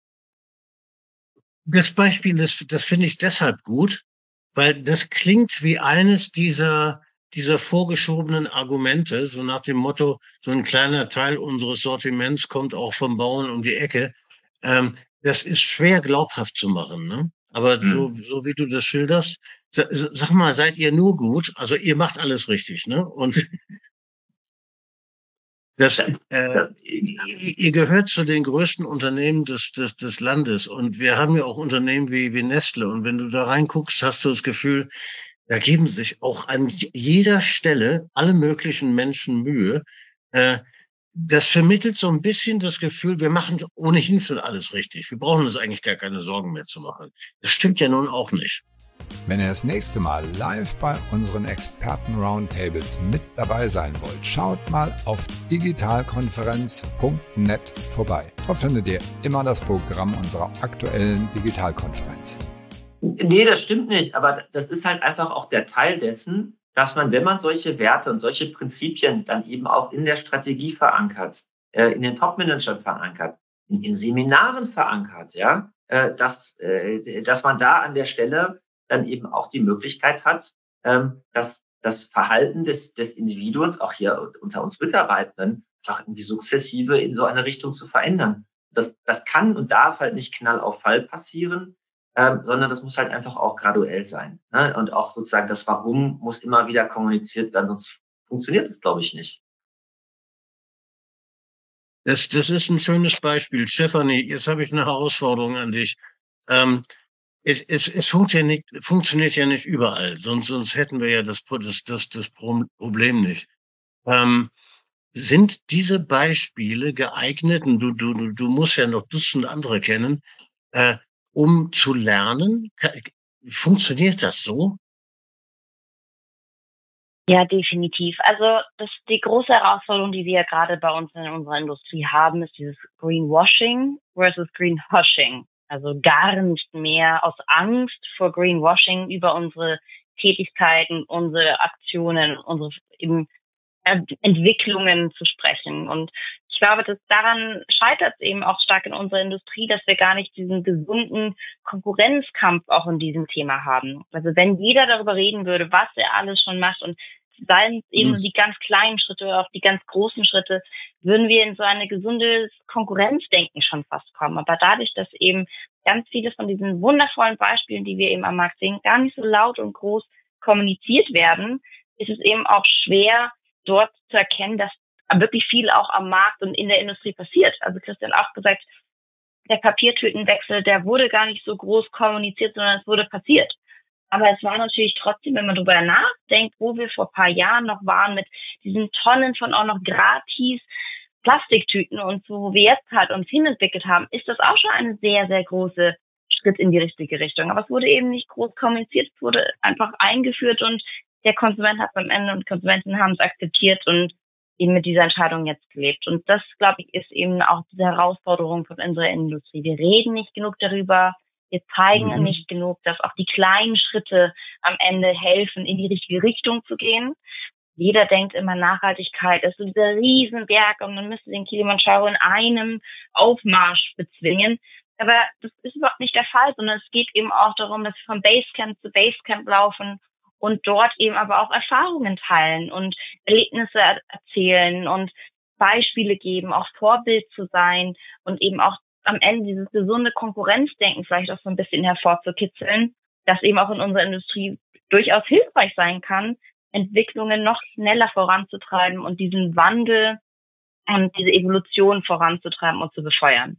Speaker 2: Das Beispiel, das finde ich deshalb gut, weil das klingt wie eines dieser vorgeschobenen Argumente, so nach dem Motto, so ein kleiner Teil unseres Sortiments kommt auch vom Bauern um die Ecke. Das ist schwer glaubhaft zu machen, ne? Aber so wie du das schilderst, sag mal, seid ihr nur gut? Also ihr macht alles richtig, ne? Und Ihr gehört zu den größten Unternehmen des Landes, und wir haben ja auch Unternehmen wie Nestle, und wenn du da reinguckst, hast du das Gefühl, da geben sich auch an jeder Stelle alle möglichen Menschen Mühe. Das vermittelt so ein bisschen das Gefühl, wir machen ohnehin schon alles richtig. Wir brauchen uns eigentlich gar keine Sorgen mehr zu machen. Das stimmt ja nun auch nicht.
Speaker 1: Wenn ihr das nächste Mal live bei unseren Experten-Roundtables mit dabei sein wollt, schaut mal auf digitalkonferenz.net vorbei. Dort findet ihr immer das Programm unserer aktuellen Digitalkonferenz.
Speaker 4: Nee, das stimmt nicht, aber das ist halt einfach auch der Teil dessen, dass man, wenn man solche Werte und solche Prinzipien dann eben auch in der Strategie verankert, in den Top-Managern verankert, in Seminaren verankert, ja, dass man da an der Stelle dann eben auch die Möglichkeit hat, dass das Verhalten des Individuums, auch hier unter uns Mitarbeitenden, einfach irgendwie sukzessive in so eine Richtung zu verändern. Das kann und darf halt nicht Knall auf Fall passieren, sondern das muss halt einfach auch graduell sein. Ne? Und auch sozusagen das Warum muss immer wieder kommuniziert werden, sonst funktioniert es, glaube ich, nicht.
Speaker 2: Das ist ein schönes Beispiel. Stefanie, jetzt habe ich eine Herausforderung an dich. Es funktioniert ja nicht überall, sonst hätten wir ja das Problem nicht. Sind diese Beispiele geeignet, und du musst ja noch Dutzend andere kennen, um zu lernen? Funktioniert das so?
Speaker 3: Ja, definitiv. Also die große Herausforderung, die wir gerade bei uns in unserer Industrie haben, ist dieses Greenwashing versus Greenhushing. Also gar nicht mehr aus Angst vor Greenwashing über unsere Tätigkeiten, unsere Aktionen, unsere eben Entwicklungen zu sprechen. Und ich glaube, dass daran scheitert es eben auch stark in unserer Industrie, dass wir gar nicht diesen gesunden Konkurrenzkampf auch in diesem Thema haben. Also wenn jeder darüber reden würde, was er alles schon macht, und seien es eben die ganz kleinen Schritte oder auch die ganz großen Schritte, würden wir in so eine gesundes Konkurrenzdenken schon fast kommen. Aber dadurch, dass eben ganz viele von diesen wundervollen Beispielen, die wir eben am Markt sehen, gar nicht so laut und groß kommuniziert werden, ist es eben auch schwer, dort zu erkennen, dass wirklich viel auch am Markt und in der Industrie passiert. Also Christian auch gesagt, der Papiertütenwechsel, der wurde gar nicht so groß kommuniziert, sondern es wurde passiert. Aber es war natürlich trotzdem, wenn man darüber nachdenkt, wo wir vor ein paar Jahren noch waren mit diesen Tonnen von auch noch gratis Plastiktüten und so, wo wir jetzt halt uns hinentwickelt haben, ist das auch schon eine sehr, sehr große Schritt in die richtige Richtung. Aber es wurde eben nicht groß kommuniziert, es wurde einfach eingeführt, und der Konsument hat am Ende und Konsumenten haben es akzeptiert und eben mit dieser Entscheidung jetzt gelebt. Und das, glaube ich, ist eben auch diese Herausforderung von unserer Industrie. Wir reden nicht genug darüber, wir zeigen nicht genug, dass auch die kleinen Schritte am Ende helfen, in die richtige Richtung zu gehen. Jeder denkt immer, Nachhaltigkeit ist so dieser Riesenberg und man müsste den Kilimanjaro in einem Aufmarsch bezwingen. Aber das ist überhaupt nicht der Fall, sondern es geht eben auch darum, dass wir von Basecamp zu Basecamp laufen und dort eben aber auch Erfahrungen teilen und Erlebnisse erzählen und Beispiele geben, auch Vorbild zu sein und eben auch am Ende dieses gesunde Konkurrenzdenken vielleicht auch so ein bisschen hervorzukitzeln, das eben auch in unserer Industrie durchaus hilfreich sein kann, Entwicklungen noch schneller voranzutreiben und diesen Wandel und diese Evolution voranzutreiben und zu befeuern.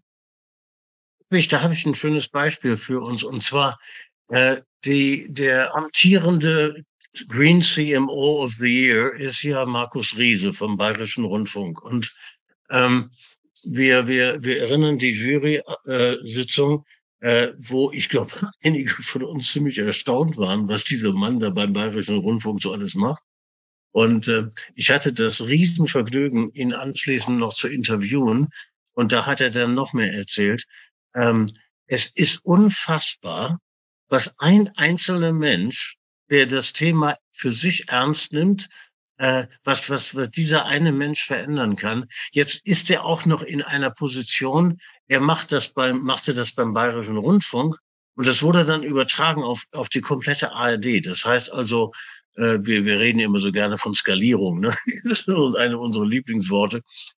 Speaker 2: Da habe ich ein schönes Beispiel für uns, und zwar der amtierende Green CMO of the Year ist ja Markus Riese vom Bayerischen Rundfunk. Und wir erinnern die Jury-Sitzung, wo ich glaube, einige von uns ziemlich erstaunt waren, was dieser Mann da beim Bayerischen Rundfunk so alles macht. Und ich hatte das Riesenvergnügen, ihn anschließend noch zu interviewen. Und da hat er dann noch mehr erzählt. Es ist unfassbar, was ein einzelner Mensch, der das Thema für sich ernst nimmt, was dieser eine Mensch verändern kann. Jetzt ist er auch noch in einer Position, er machte das beim Bayerischen Rundfunk, und das wurde dann übertragen auf die komplette ARD. Das heißt also, wir reden immer so gerne von Skalierung, ne? Das ist eine unserer Lieblingsworte.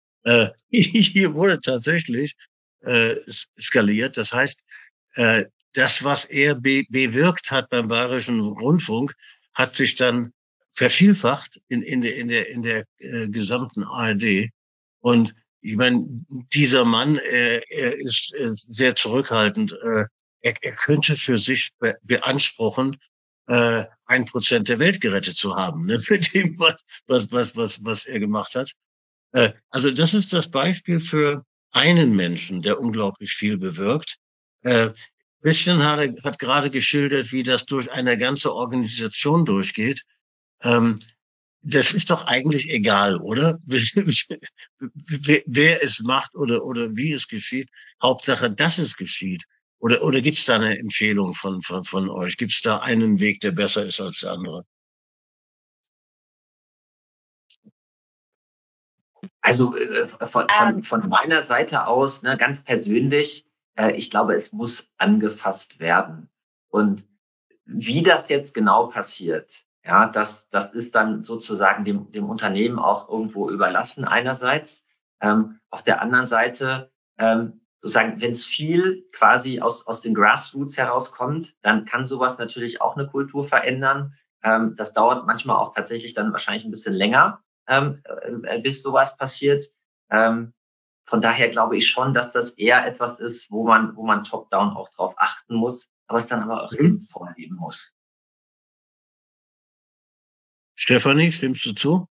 Speaker 2: Hier wurde tatsächlich skaliert. Das heißt, das, was er bewirkt hat beim Bayerischen Rundfunk, hat sich dann vervielfacht in der gesamten ARD. Und ich meine, dieser Mann, er ist sehr zurückhaltend. Er könnte für sich beanspruchen, 1% der Welt gerettet zu haben, ne, mit dem, was er gemacht hat. Also das ist das Beispiel für einen Menschen, der unglaublich viel bewirkt. Christian hat gerade geschildert, wie das durch eine ganze Organisation durchgeht. Das ist doch eigentlich egal, oder? Wer es macht oder wie es geschieht. Hauptsache, dass es geschieht. Oder gibt es da eine Empfehlung von euch? Gibt es da einen Weg, der besser ist als der andere?
Speaker 4: Also von meiner Seite aus, ne, ganz persönlich, ich glaube, es muss angefasst werden. Und wie das jetzt genau passiert, ja, das ist dann sozusagen dem Unternehmen auch irgendwo überlassen einerseits. Auf der anderen Seite, sozusagen, wenn es viel quasi aus den Grassroots herauskommt, dann kann sowas natürlich auch eine Kultur verändern. Das dauert manchmal auch tatsächlich dann wahrscheinlich ein bisschen länger, bis sowas passiert. Von daher glaube ich schon, dass das eher etwas ist, wo man top-down auch drauf achten muss, aber es dann aber auch eben vorleben muss.
Speaker 2: Stefanie, stimmst du zu?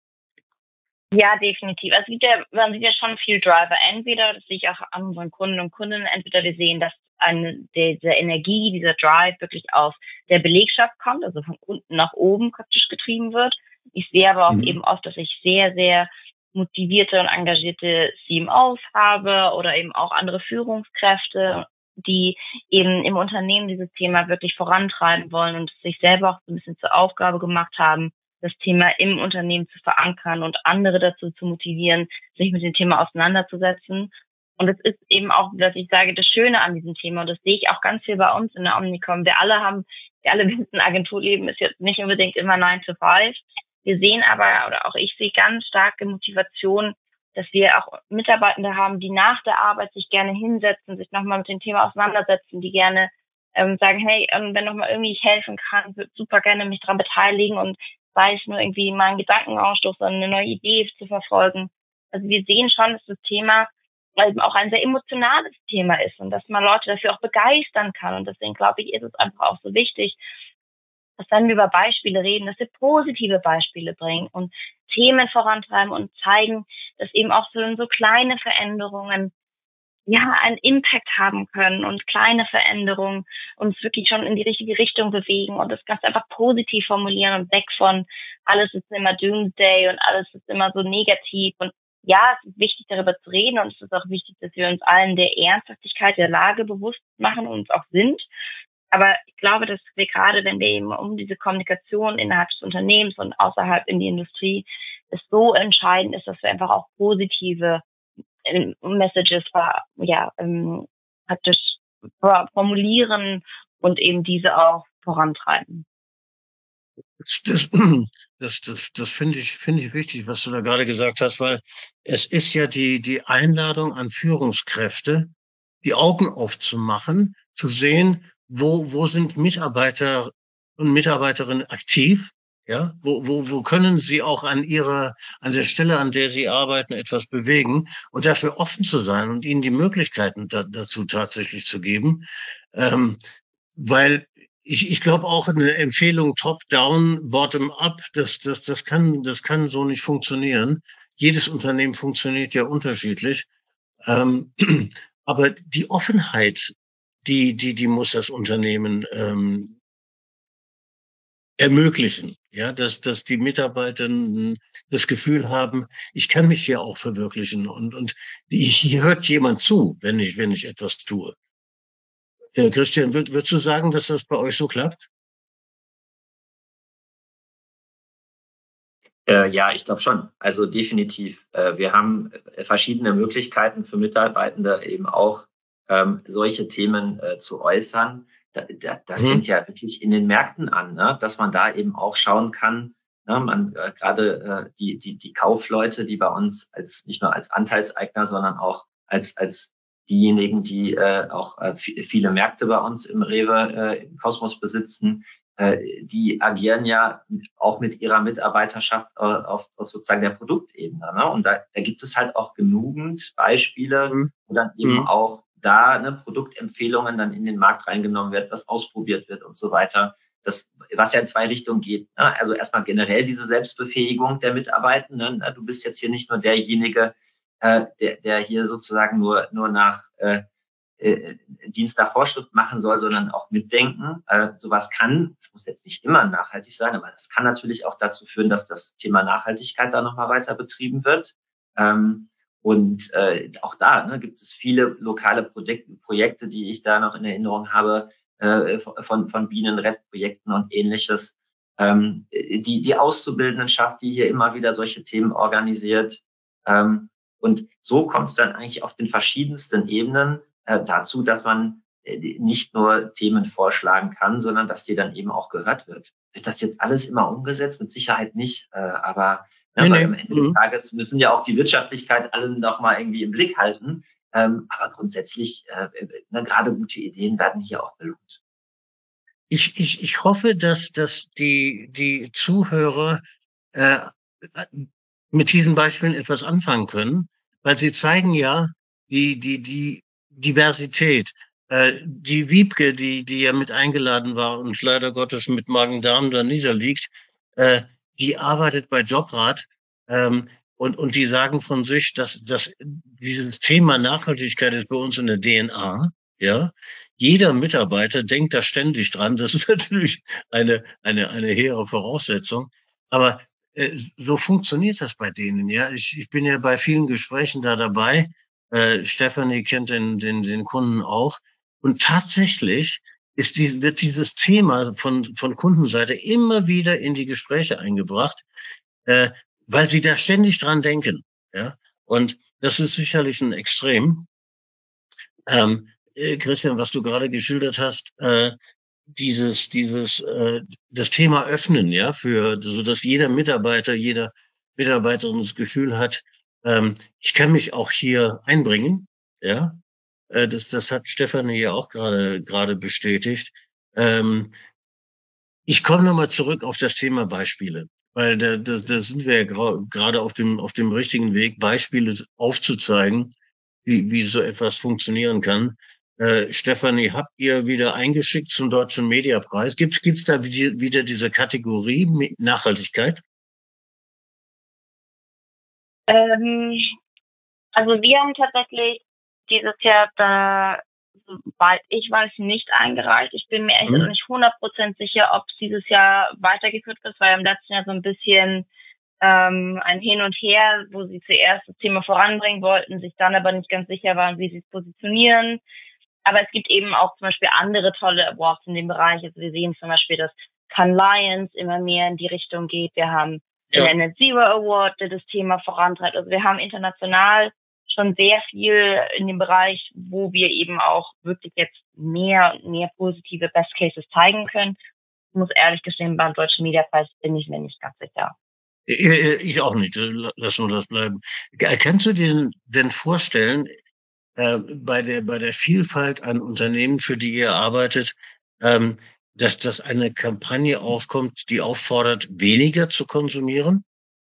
Speaker 3: Ja, definitiv. Also man sieht ja schon viel Driver. Entweder, das sehe ich auch an unseren Kunden und Kundinnen, entweder wir sehen, dass diese Energie, dieser Drive wirklich aus der Belegschaft kommt, also von unten nach oben praktisch getrieben wird. Ich sehe aber auch eben oft, dass ich sehr, sehr motivierte und engagierte CMOs habe oder eben auch andere Führungskräfte, die eben im Unternehmen dieses Thema wirklich vorantreiben wollen und sich selber auch so ein bisschen zur Aufgabe gemacht haben, das Thema im Unternehmen zu verankern und andere dazu zu motivieren, sich mit dem Thema auseinanderzusetzen. Und es ist eben auch, dass ich sage, das Schöne an diesem Thema, und das sehe ich auch ganz viel bei uns in der Omnicom. Wir alle wissen, Agenturleben ist jetzt nicht unbedingt immer 9 to 5. Wir sehen aber, oder auch ich sehe ganz starke Motivation, dass wir auch Mitarbeitende haben, die nach der Arbeit sich gerne hinsetzen, sich nochmal mit dem Thema auseinandersetzen, die gerne sagen, hey, wenn nochmal irgendwie ich helfen kann, würde super gerne mich daran beteiligen und sei es nur irgendwie mal einen Gedankenausstoß oder eine neue Idee zu verfolgen. Also wir sehen schon, dass das Thema eben auch ein sehr emotionales Thema ist und dass man Leute dafür auch begeistern kann. Und deswegen glaube ich, ist es einfach auch so wichtig, dass wenn wir über Beispiele reden, dass wir positive Beispiele bringen und Themen vorantreiben und zeigen, dass eben auch so kleine Veränderungen einen Impact haben können und kleine Veränderungen uns wirklich schon in die richtige Richtung bewegen und das Ganze einfach positiv formulieren und weg von alles ist immer Doomsday und alles ist immer so negativ. Und ja, es ist wichtig, darüber zu reden und es ist auch wichtig, dass wir uns allen der Ernsthaftigkeit der Lage bewusst machen und uns auch sind. Aber ich glaube, dass wir gerade, wenn wir eben um diese Kommunikation innerhalb des Unternehmens und außerhalb in die Industrie, es so entscheidend ist, dass wir einfach auch positive Messages praktisch formulieren und eben diese auch vorantreiben.
Speaker 2: Das finde ich wichtig, was du da gerade gesagt hast, weil es ist ja die Einladung an Führungskräfte, die Augen aufzumachen, zu sehen, wo sind Mitarbeiter und Mitarbeiterinnen aktiv, ja, wo können sie auch an der Stelle, an der sie arbeiten, etwas bewegen und dafür offen zu sein und ihnen die Möglichkeiten dazu tatsächlich zu geben, weil ich glaube auch eine Empfehlung top-down, bottom-up, das kann so nicht funktionieren. Jedes Unternehmen funktioniert ja unterschiedlich. Aber die Offenheit, die muss das Unternehmen ermöglichen, ja, dass die Mitarbeitenden das Gefühl haben, ich kann mich hier auch verwirklichen und hier hört jemand zu, wenn ich etwas tue. Christian, würdest du sagen, dass das bei euch so klappt?
Speaker 4: Ja, ich glaube schon. Also definitiv. Wir haben verschiedene Möglichkeiten für Mitarbeitende eben auch solche Themen zu äußern. Das fängt ja wirklich in den Märkten an, ne? Dass man da eben auch schauen kann, ne? Gerade die Kaufleute, die bei uns nicht nur als Anteilseigner, sondern auch als diejenigen, die auch viele Märkte bei uns im Rewe im Kosmos besitzen, die agieren ja auch mit ihrer Mitarbeiterschaft auf sozusagen der Produktebene. Ne? Und da gibt es halt auch genügend Beispiele, wo dann eben auch da Produktempfehlungen dann in den Markt reingenommen wird, was ausprobiert wird und so weiter. Das, was ja in zwei Richtungen geht. Ne? Also erstmal generell diese Selbstbefähigung der Mitarbeitenden. Ne? Du bist jetzt hier nicht nur derjenige, der hier sozusagen nur nach Dienst nach Vorschrift machen soll, sondern auch mitdenken. Sowas kann, das muss jetzt nicht immer nachhaltig sein, aber das kann natürlich auch dazu führen, dass das Thema Nachhaltigkeit da nochmal weiter betrieben wird. Und auch da gibt es viele lokale Projekte, die ich da noch in Erinnerung habe, von Bienenrettprojekten und ähnliches. Die Auszubildendenschaft, die hier immer wieder solche Themen organisiert. Und so kommt es dann eigentlich auf den verschiedensten Ebenen dazu, dass man nicht nur Themen vorschlagen kann, sondern dass die dann eben auch gehört wird. Wird das jetzt alles immer umgesetzt? Mit Sicherheit nicht. Aber weil am Ende des Tages müssen ja auch die Wirtschaftlichkeit alle noch mal irgendwie im Blick halten. Aber grundsätzlich, gerade gute Ideen werden hier auch belohnt.
Speaker 2: Ich hoffe, dass die Zuhörer mit diesen Beispielen etwas anfangen können, weil sie zeigen ja die Diversität. Die Wiebke, die ja mit eingeladen war und leider Gottes mit Magen-Darm da niederliegt, die arbeitet bei Jobrat, und die sagen von sich, dass dieses Thema Nachhaltigkeit ist bei uns in der DNA, ja. Jeder Mitarbeiter denkt da ständig dran. Das ist natürlich eine hehre Voraussetzung. Aber so funktioniert das bei denen, ja. Ich bin ja bei vielen Gesprächen da dabei. Stefanie kennt den Kunden auch. Und tatsächlich wird dieses Thema von Kundenseite immer wieder in die Gespräche eingebracht, weil sie da ständig dran denken, ja. Und das ist sicherlich ein Extrem. Christian, was du gerade geschildert hast, das Thema öffnen, ja, so dass jeder Mitarbeiter, jeder Mitarbeiterin das Gefühl hat, ich kann mich auch hier einbringen, ja. Das hat Stefanie ja auch gerade bestätigt. Ich komme nochmal zurück auf das Thema Beispiele, weil da sind wir ja gerade auf dem richtigen Weg, Beispiele aufzuzeigen, wie so etwas funktionieren kann. Stefanie, habt ihr wieder eingeschickt zum Deutschen Mediapreis? Gibt's da wieder diese Kategorie Nachhaltigkeit?
Speaker 3: Also wir haben tatsächlich dieses Jahr da, soweit ich weiß, nicht eingereicht. Ich bin mir echt nicht 100% sicher, ob es dieses Jahr weitergeführt wird, weil im letzten Jahr so ein bisschen ein Hin und Her, wo sie zuerst das Thema voranbringen wollten, sich dann aber nicht ganz sicher waren, wie sie es positionieren. Aber es gibt eben auch zum Beispiel andere tolle Awards in dem Bereich. Also wir sehen zum Beispiel, dass Cannes Lions immer mehr in die Richtung geht. Wir haben den Net Zero Award, der das Thema vorantreibt. Also wir haben international schon sehr viel in dem Bereich, wo wir eben auch wirklich jetzt mehr positive Best Cases zeigen können. Ich muss ehrlich gestehen, beim Deutschen Mediapreis bin ich mir nicht ganz sicher.
Speaker 2: Ich auch nicht. Lassen wir das bleiben. Kannst du dir denn vorstellen, bei der Vielfalt an Unternehmen, für die ihr arbeitet, dass das eine Kampagne aufkommt, die auffordert, weniger zu konsumieren?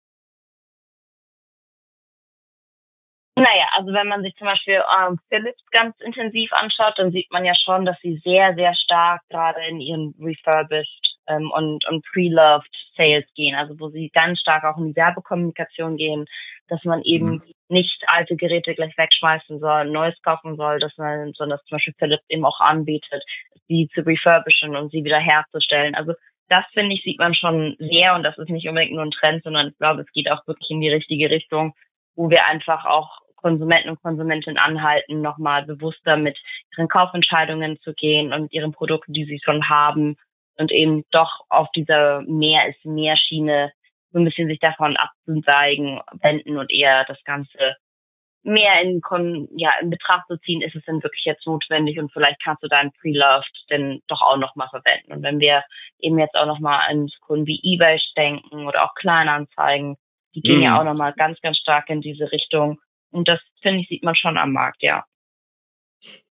Speaker 3: Naja, also wenn man sich zum Beispiel Philips ganz intensiv anschaut, dann sieht man ja schon, dass sie sehr, sehr stark gerade in ihren Refurbished und Pre-Loved Sales gehen, also wo sie ganz stark auch in die Werbekommunikation gehen, dass man eben nicht alte Geräte gleich wegschmeißen soll, Neues kaufen soll, sondern zum Beispiel Philips eben auch anbietet, sie zu refurbischen und sie wieder herzustellen. Also das, finde ich, sieht man schon sehr, und das ist nicht unbedingt nur ein Trend, sondern ich glaube, es geht auch wirklich in die richtige Richtung, wo wir einfach auch Konsumenten und Konsumentinnen anhalten, nochmal bewusster mit ihren Kaufentscheidungen zu gehen und ihren Produkten, die sie schon haben, und eben doch auf dieser Mehr ist mehr Schiene so ein bisschen sich davon abzuzeigen, wenden und eher das Ganze mehr in Betracht zu ziehen, ist es denn wirklich jetzt notwendig und vielleicht kannst du deinen Pre-Loved denn doch auch nochmal verwenden. Und wenn wir eben jetzt auch nochmal an Kunden wie eBay denken oder auch Kleinanzeigen, die gehen ja auch nochmal ganz, ganz stark in diese Richtung. Und das, finde ich, sieht man schon am Markt, ja.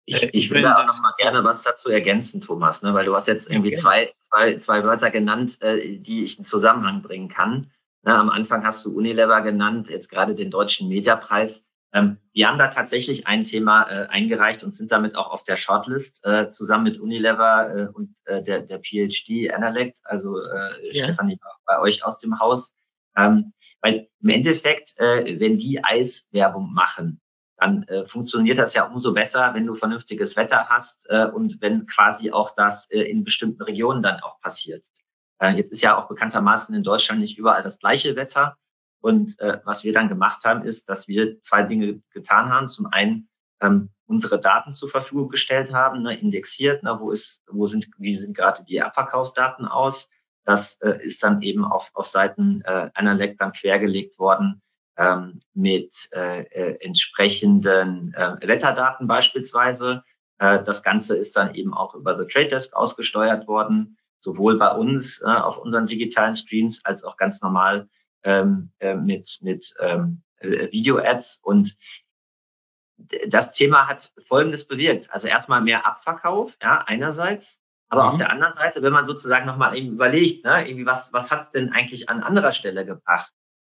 Speaker 4: Ich will da auch noch mal gerne was dazu ergänzen, Thomas, ne, weil du hast jetzt irgendwie zwei Wörter genannt, die ich in Zusammenhang bringen kann. Ne, am Anfang hast du Unilever genannt, jetzt gerade den Deutschen Mediapreis. Wir haben da tatsächlich ein Thema eingereicht und sind damit auch auf der Shortlist, zusammen mit Unilever und der PhD Analect, also Stefanie bei euch aus dem Haus. Weil im Endeffekt, wenn die Eiswerbung machen, dann funktioniert das ja umso besser, wenn du vernünftiges Wetter hast und wenn quasi auch das in bestimmten Regionen dann auch passiert. Jetzt ist ja auch bekanntermaßen in Deutschland nicht überall das gleiche Wetter. Und was wir dann gemacht haben, ist, dass wir zwei Dinge getan haben. Zum einen unsere Daten zur Verfügung gestellt haben, ne, indexiert, ne, wie sind gerade die Abverkaufsdaten aus. Das ist dann eben auf Seiten Analect dann quergelegt worden mit entsprechenden Wetterdaten beispielsweise. Das Ganze ist dann eben auch über The Trade Desk ausgesteuert worden, sowohl bei uns auf unseren digitalen Screens als auch ganz normal mit Video-Ads. Und das Thema hat Folgendes bewirkt. Also erstmal mehr Abverkauf, ja, einerseits. Aber auf der anderen Seite, wenn man sozusagen nochmal eben überlegt, ne, irgendwie was hat es denn eigentlich an anderer Stelle gebracht?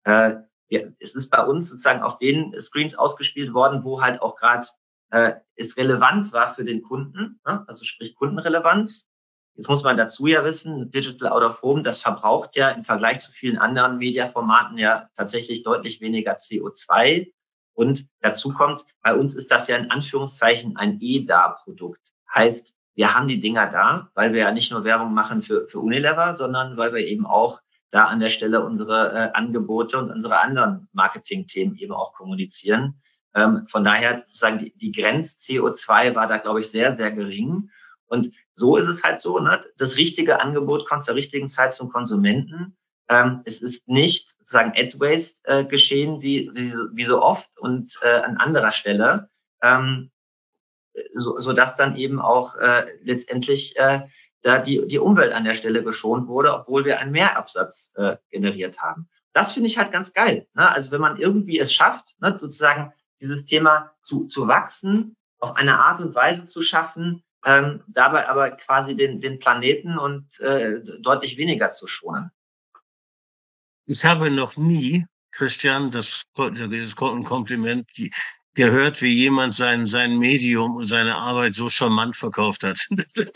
Speaker 4: Es ist bei uns sozusagen auf den Screens ausgespielt worden, wo halt auch gerade es relevant war für den Kunden, ne? Also sprich Kundenrelevanz. Jetzt muss man dazu ja wissen, Digital Out of Home, das verbraucht ja im Vergleich zu vielen anderen Mediaformaten ja tatsächlich deutlich weniger CO2. Und dazu kommt, bei uns ist das ja in Anführungszeichen ein EDA-Produkt. Heißt, wir haben die Dinger da, weil wir ja nicht nur Werbung machen für Unilever, sondern weil wir eben auch da an der Stelle unsere Angebote und unsere anderen Marketing-Themen eben auch kommunizieren. Von daher sozusagen die Grenz-CO2 war da, glaube ich, sehr, sehr gering. Und so ist es halt so, ne? Das richtige Angebot kommt zur richtigen Zeit zum Konsumenten. Es ist nicht sozusagen Ad Waste geschehen wie so oft und an anderer Stelle, so dass dann eben auch letztendlich da die Umwelt an der Stelle geschont wurde, obwohl wir einen Mehrabsatz generiert haben. Das finde ich halt ganz geil. Ne? Also wenn man irgendwie es schafft, ne, sozusagen dieses Thema zu wachsen, auf eine Art und Weise zu schaffen, dabei aber quasi den Planeten und deutlich weniger zu schonen.
Speaker 2: Ich habe noch nie, Christian, dieses Kompliment gehört, wie jemand sein Medium und seine Arbeit so charmant verkauft hat.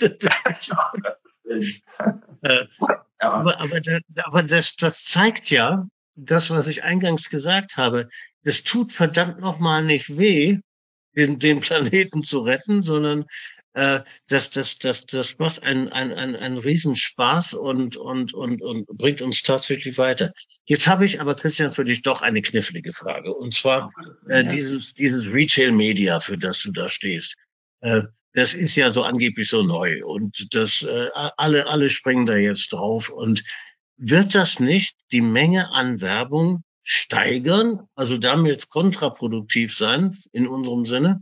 Speaker 2: Aber das zeigt ja, das, was ich eingangs gesagt habe, das tut verdammt nochmal nicht weh, den Planeten zu retten, sondern das macht einen Riesenspaß und bringt uns tatsächlich weiter. Jetzt habe ich aber, Christian, für dich doch eine knifflige Frage. Und zwar dieses Retail Media, für das du da stehst. Das ist ja so angeblich so neu und das alle springen da jetzt drauf. Und wird das nicht die Menge an Werbung steigern, also damit kontraproduktiv sein in unserem Sinne?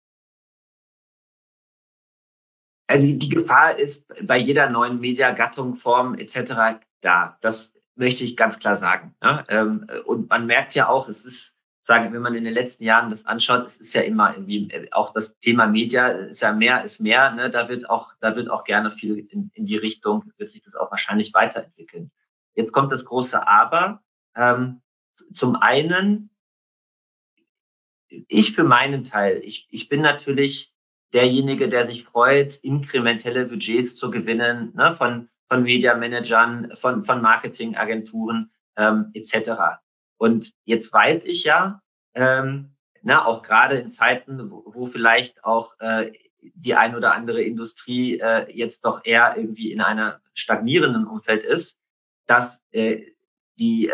Speaker 4: Also die Gefahr ist bei jeder neuen Mediagattung, Form etc. da. Das möchte ich ganz klar sagen. Ja? Und man merkt ja auch, es ist, wenn man in den letzten Jahren das anschaut, es ist ja immer irgendwie auch das Thema Media ist ja mehr ist mehr. Ne? Da wird auch gerne viel in die Richtung, wird sich das auch wahrscheinlich weiterentwickeln. Jetzt kommt das große Aber. Zum einen, ich für meinen Teil, ich bin natürlich derjenige, der sich freut, inkrementelle Budgets zu gewinnen, ne, von Media-Managern, von Marketingagenturen etc. Und jetzt weiß ich ja, auch gerade in Zeiten, wo vielleicht auch die ein oder andere Industrie jetzt doch eher irgendwie in einer stagnierenden Umfeld ist, dass die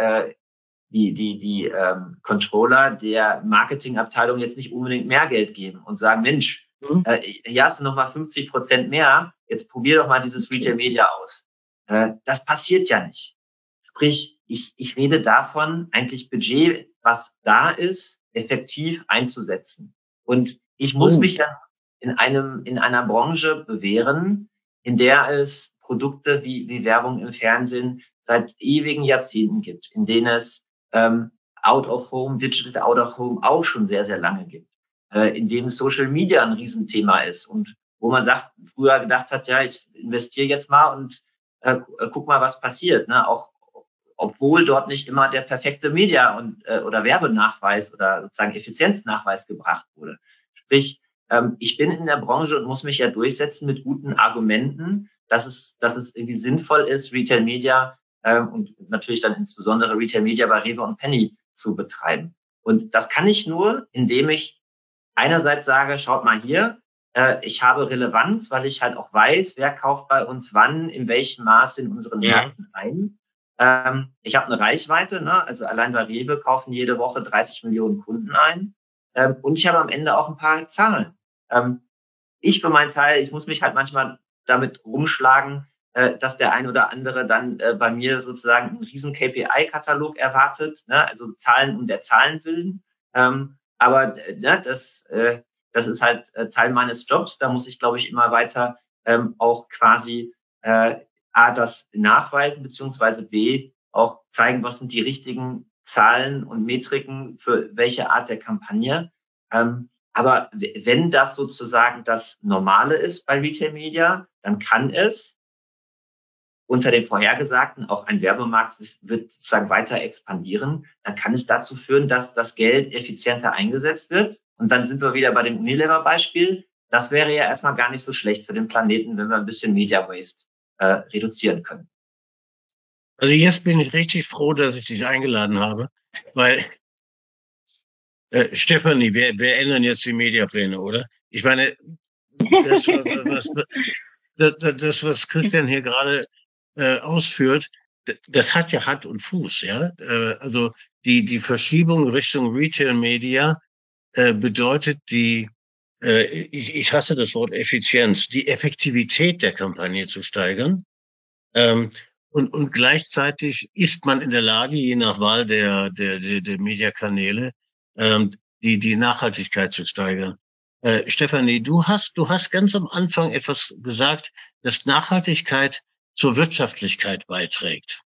Speaker 4: Controller der Marketingabteilung jetzt nicht unbedingt mehr Geld geben und sagen, Mensch, hier hast du noch mal 50% mehr, jetzt probier doch mal dieses Retail Media aus. Das passiert ja nicht. Sprich, ich rede davon, eigentlich Budget, was da ist, effektiv einzusetzen. Und ich muss mich ja in einer Branche bewähren, in der es Produkte wie Werbung im Fernsehen seit ewigen Jahrzehnten gibt, in denen es Out of Home, Digital Out of Home auch schon sehr, sehr lange gibt. in dem Social Media ein Riesenthema ist und wo man früher gedacht hat, ja, ich investiere jetzt mal und guck mal, was passiert, ne? Auch obwohl dort nicht immer der perfekte Media- oder Werbenachweis oder sozusagen Effizienznachweis gebracht wurde. Sprich, ich bin in der Branche und muss mich ja durchsetzen mit guten Argumenten, dass es irgendwie sinnvoll ist, Retail Media und natürlich dann insbesondere Retail Media bei Rewe und Penny zu betreiben. Und das kann ich nur, indem ich einerseits sage, schaut mal hier, ich habe Relevanz, weil ich halt auch weiß, wer kauft bei uns wann, in welchem Maße in unseren Märkten ein. Ich habe eine Reichweite, ne? Also allein bei Rewe kaufen jede Woche 30 Millionen Kunden ein. Und ich habe am Ende auch ein paar Zahlen. Ich für meinen Teil, ich muss mich halt manchmal damit rumschlagen, dass der ein oder andere dann bei mir sozusagen einen riesen KPI-Katalog erwartet, ne? Also Zahlen um der Zahlen willen. Aber ne, das ist halt Teil meines Jobs. Da muss ich, glaube ich, immer weiter auch quasi A, das nachweisen, beziehungsweise B, auch zeigen, was sind die richtigen Zahlen und Metriken für welche Art der Kampagne. Aber wenn das sozusagen das Normale ist bei Retail Media, dann kann es unter dem Vorhergesagten auch ein Werbemarkt wird sozusagen weiter expandieren. Dann kann es dazu führen, dass das Geld effizienter eingesetzt wird. Und dann sind wir wieder bei dem Unilever-Beispiel. Das wäre ja erstmal gar nicht so schlecht für den Planeten, wenn wir ein bisschen Media Waste reduzieren können.
Speaker 2: Also jetzt bin ich richtig froh, dass ich dich eingeladen habe, weil Stefanie, wir ändern jetzt die Mediapläne, oder? Ich meine, das was Christian hier gerade ausführt, das hat ja Hand und Fuß, ja. Also die Verschiebung Richtung Retail Media bedeutet ich hasse das Wort Effizienz, die Effektivität der Kampagne zu steigern. Und gleichzeitig ist man in der Lage, je nach Wahl der Mediakanäle, die Nachhaltigkeit zu steigern. Stefanie, du hast ganz am Anfang etwas gesagt, dass Nachhaltigkeit zur Wirtschaftlichkeit beiträgt.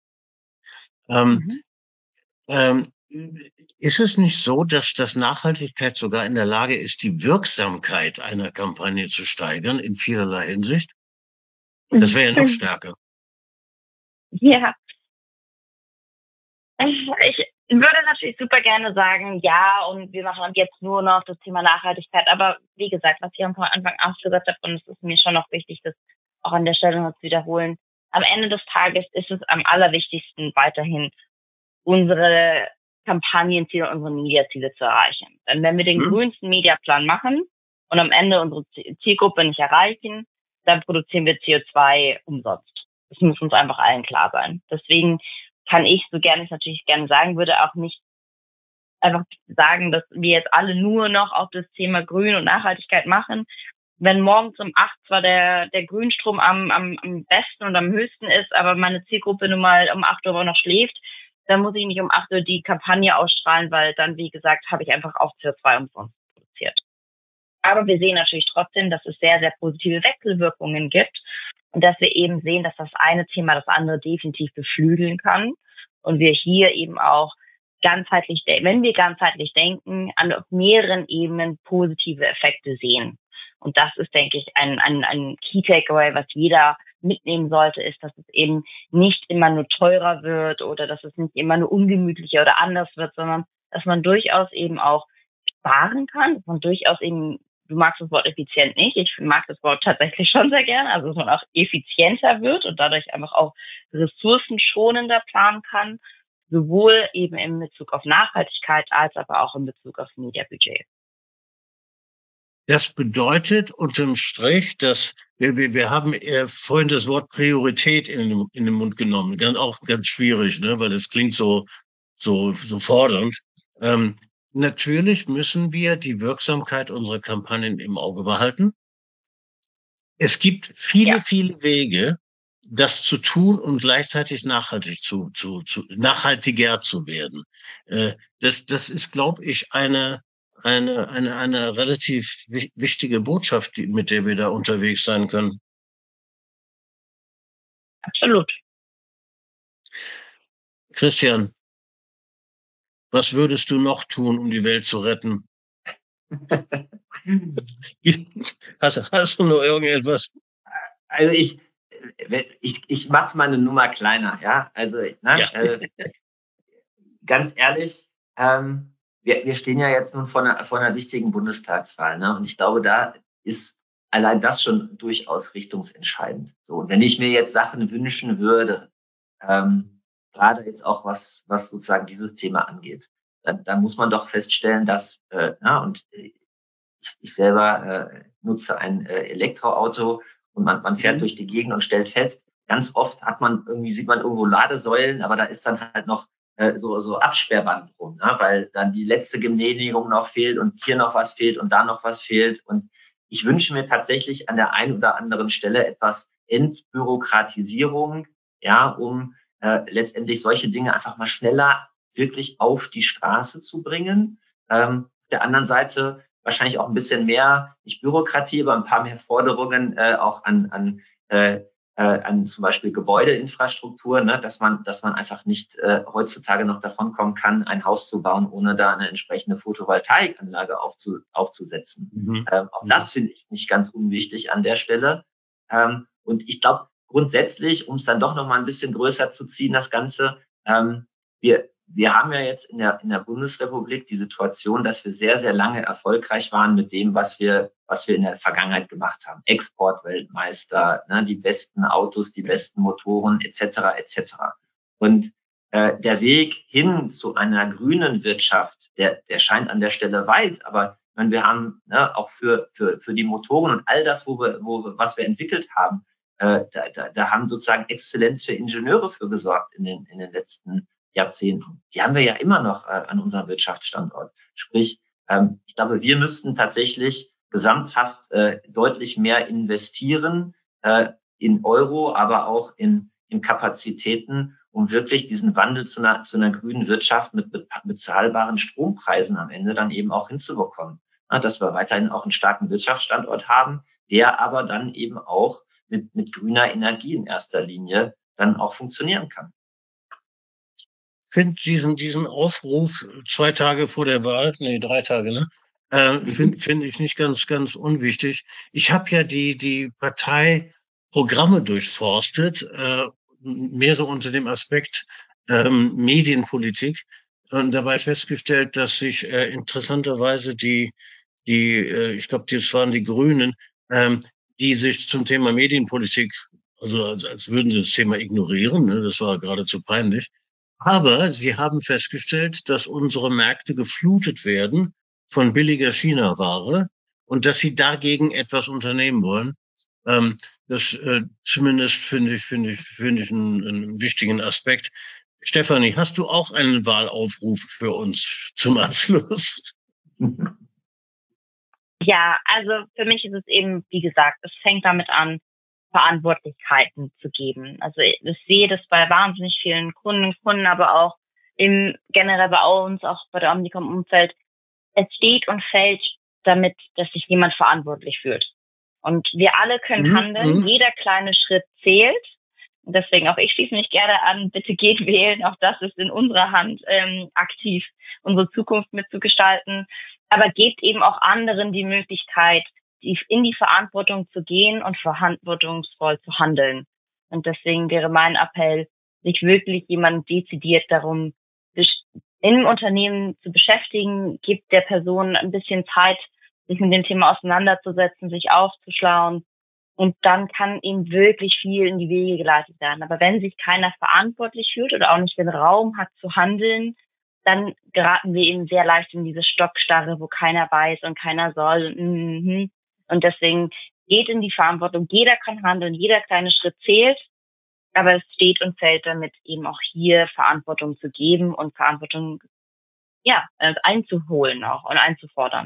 Speaker 2: Ist es nicht so, dass das Nachhaltigkeit sogar in der Lage ist, die Wirksamkeit einer Kampagne zu steigern in vielerlei Hinsicht? Das wäre ja noch stärker.
Speaker 3: Ja. Ich würde natürlich super gerne sagen, ja, und wir machen jetzt nur noch das Thema Nachhaltigkeit. Aber wie gesagt, was ich am Anfang auch gesagt habe, und es ist mir schon noch wichtig, das auch an der Stelle noch zu wiederholen, am Ende des Tages ist es am allerwichtigsten, weiterhin unsere Kampagnenziele, unsere Mediaziele zu erreichen. Denn wenn wir den grünsten Mediaplan machen und am Ende unsere Zielgruppe nicht erreichen, dann produzieren wir CO2 umsonst. Das muss uns einfach allen klar sein. Deswegen kann ich, so gerne ich natürlich gerne sagen würde, auch nicht einfach sagen, dass wir jetzt alle nur noch auf das Thema Grün und Nachhaltigkeit machen. Wenn morgens um 8 zwar der Grünstrom am besten und am höchsten ist, aber meine Zielgruppe nun mal um 8 Uhr noch schläft, dann muss ich nicht um 8 Uhr die Kampagne ausstrahlen, weil dann, wie gesagt, habe ich einfach auch CO2 umsonst produziert. Aber wir sehen natürlich trotzdem, dass es sehr, sehr positive Wechselwirkungen gibt und dass wir eben sehen, dass das eine Thema das andere definitiv beflügeln kann und wir hier eben auch ganzheitlich, wenn wir ganzheitlich denken, auf mehreren Ebenen positive Effekte sehen. Und das ist, denke ich, ein Key Takeaway, was jeder mitnehmen sollte, ist, dass es eben nicht immer nur teurer wird oder dass es nicht immer nur ungemütlicher oder anders wird, sondern dass man durchaus eben auch sparen kann, dass man durchaus eben, du magst das Wort effizient nicht, ich mag das Wort tatsächlich schon sehr gerne, also dass man auch effizienter wird und dadurch einfach auch ressourcenschonender planen kann, sowohl eben in Bezug auf Nachhaltigkeit als aber auch in Bezug auf Mediabudget.
Speaker 2: Das bedeutet unterm Strich, dass wir haben vorhin das Wort Priorität in den Mund genommen, auch ganz schwierig, ne, weil das klingt so fordernd. Natürlich müssen wir die Wirksamkeit unserer Kampagnen im Auge behalten. Es gibt viele Wege, das zu tun und gleichzeitig nachhaltiger zu werden. Das ist, glaube ich, eine relativ wichtige Botschaft, mit der wir da unterwegs sein können.
Speaker 3: Absolut.
Speaker 2: Christian, was würdest du noch tun, um die Welt zu retten? Hast du noch irgendetwas?
Speaker 4: Also ich mach's mal eine Nummer kleiner, ja. Also, ganz ehrlich, wir stehen ja jetzt nun vor einer wichtigen Bundestagswahl, ne? Und ich glaube, da ist allein das schon durchaus richtungsentscheidend. So, und wenn ich mir jetzt Sachen wünschen würde, gerade jetzt auch was sozusagen dieses Thema angeht, dann muss man doch feststellen, dass und ich selber nutze ein Elektroauto und man fährt durch die Gegend und stellt fest, ganz oft sieht man irgendwo Ladesäulen, aber da ist dann halt noch so Absperrband drum, ne? Weil dann die letzte Genehmigung noch fehlt und hier noch was fehlt und da noch was fehlt. Und ich wünsche mir tatsächlich an der einen oder anderen Stelle etwas Entbürokratisierung, ja, um letztendlich solche Dinge einfach mal schneller wirklich auf die Straße zu bringen. Auf der anderen Seite wahrscheinlich auch ein bisschen mehr, nicht Bürokratie, aber ein paar mehr Forderungen auch an zum Beispiel Gebäudeinfrastruktur, ne, dass man einfach nicht heutzutage noch davon kommen kann, ein Haus zu bauen, ohne da eine entsprechende Photovoltaikanlage aufzusetzen. Auch das finde ich nicht ganz unwichtig an der Stelle. Und ich glaube grundsätzlich, um es dann doch noch mal ein bisschen größer zu ziehen, das Ganze, wir haben ja jetzt in der Bundesrepublik die Situation, dass wir sehr, sehr lange erfolgreich waren mit dem, was wir in der Vergangenheit gemacht haben. Exportweltmeister, ne, die besten Autos, die besten Motoren, etc. etc. Und der Weg hin zu einer grünen Wirtschaft, der scheint an der Stelle weit, aber wir haben auch für die Motoren und all das, was wir entwickelt haben, da haben sozusagen exzellente Ingenieure für gesorgt in den letzten Jahrzehnten. Die haben wir ja immer noch an unserem Wirtschaftsstandort. Sprich, ich glaube, wir müssten tatsächlich gesamthaft deutlich mehr investieren in Euro, aber auch in Kapazitäten, um wirklich diesen Wandel zu einer grünen Wirtschaft mit bezahlbaren Strompreisen am Ende dann eben auch hinzubekommen. Dass wir weiterhin auch einen starken Wirtschaftsstandort haben, der aber dann eben auch mit grüner Energie in erster Linie dann auch funktionieren kann.
Speaker 2: Ich finde diesen Aufruf 2 Tage vor der Wahl, 3 Tage, ne? Finde ich nicht ganz, ganz unwichtig. Ich habe ja die Parteiprogramme durchforstet, mehr so unter dem Aspekt Medienpolitik und dabei festgestellt, dass sich interessanterweise ich glaube, das waren die Grünen, die sich zum Thema Medienpolitik, also als würden sie das Thema ignorieren, ne? Das war geradezu peinlich. Aber sie haben festgestellt, dass unsere Märkte geflutet werden von billiger China-Ware und dass sie dagegen etwas unternehmen wollen. Das zumindest finde ich einen wichtigen Aspekt. Stefanie, hast du auch einen Wahlaufruf für uns zum Abschluss?
Speaker 3: Ja, also für mich ist es eben, wie gesagt, es fängt damit an, Verantwortlichkeiten zu geben. Also ich sehe das bei wahnsinnig vielen Kunden, aber auch generell bei uns, auch bei der Omnicom-Umfeld. Es steht und fällt damit, dass sich jemand verantwortlich fühlt. Und wir alle können handeln, jeder kleine Schritt zählt. Und deswegen auch ich schließe mich gerne an, bitte geht wählen, auch das ist in unserer Hand, aktiv unsere Zukunft mitzugestalten. Aber gebt eben auch anderen die Möglichkeit, in die Verantwortung zu gehen und verantwortungsvoll zu handeln. Und deswegen wäre mein Appell, sich wirklich jemand dezidiert darum, im Unternehmen zu beschäftigen, gibt der Person ein bisschen Zeit, sich mit dem Thema auseinanderzusetzen, sich aufzuschlauen. Und dann kann ihm wirklich viel in die Wege geleitet werden. Aber wenn sich keiner verantwortlich fühlt oder auch nicht den Raum hat zu handeln, dann geraten wir eben sehr leicht in diese Stockstarre, wo keiner weiß und keiner soll. Und deswegen geht in die Verantwortung. Jeder kann handeln, jeder kleine Schritt zählt. Aber es steht und fällt damit eben auch hier Verantwortung zu geben und Verantwortung, einzuholen auch und einzufordern.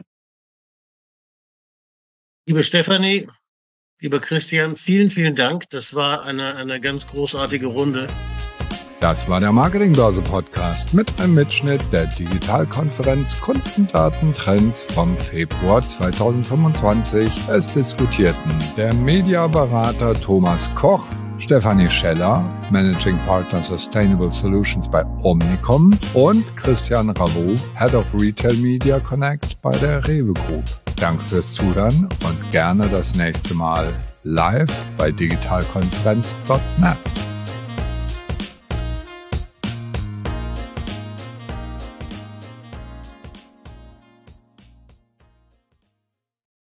Speaker 2: Liebe Stefanie, lieber Christian, vielen, vielen Dank. Das war eine ganz großartige Runde.
Speaker 1: Das war der Marketingbörse-Podcast mit einem Mitschnitt der Digitalkonferenz Kundendatentrends vom Februar 2025. Es diskutierten der Mediaberater Thomas Koch, Stefanie Scheller, Managing Partner Sustainable Solutions bei Omnicom und Christian Ravoux, Head of Retail Media Connect bei der Rewe Group. Danke fürs Zuhören und gerne das nächste Mal live bei digitalkonferenz.net.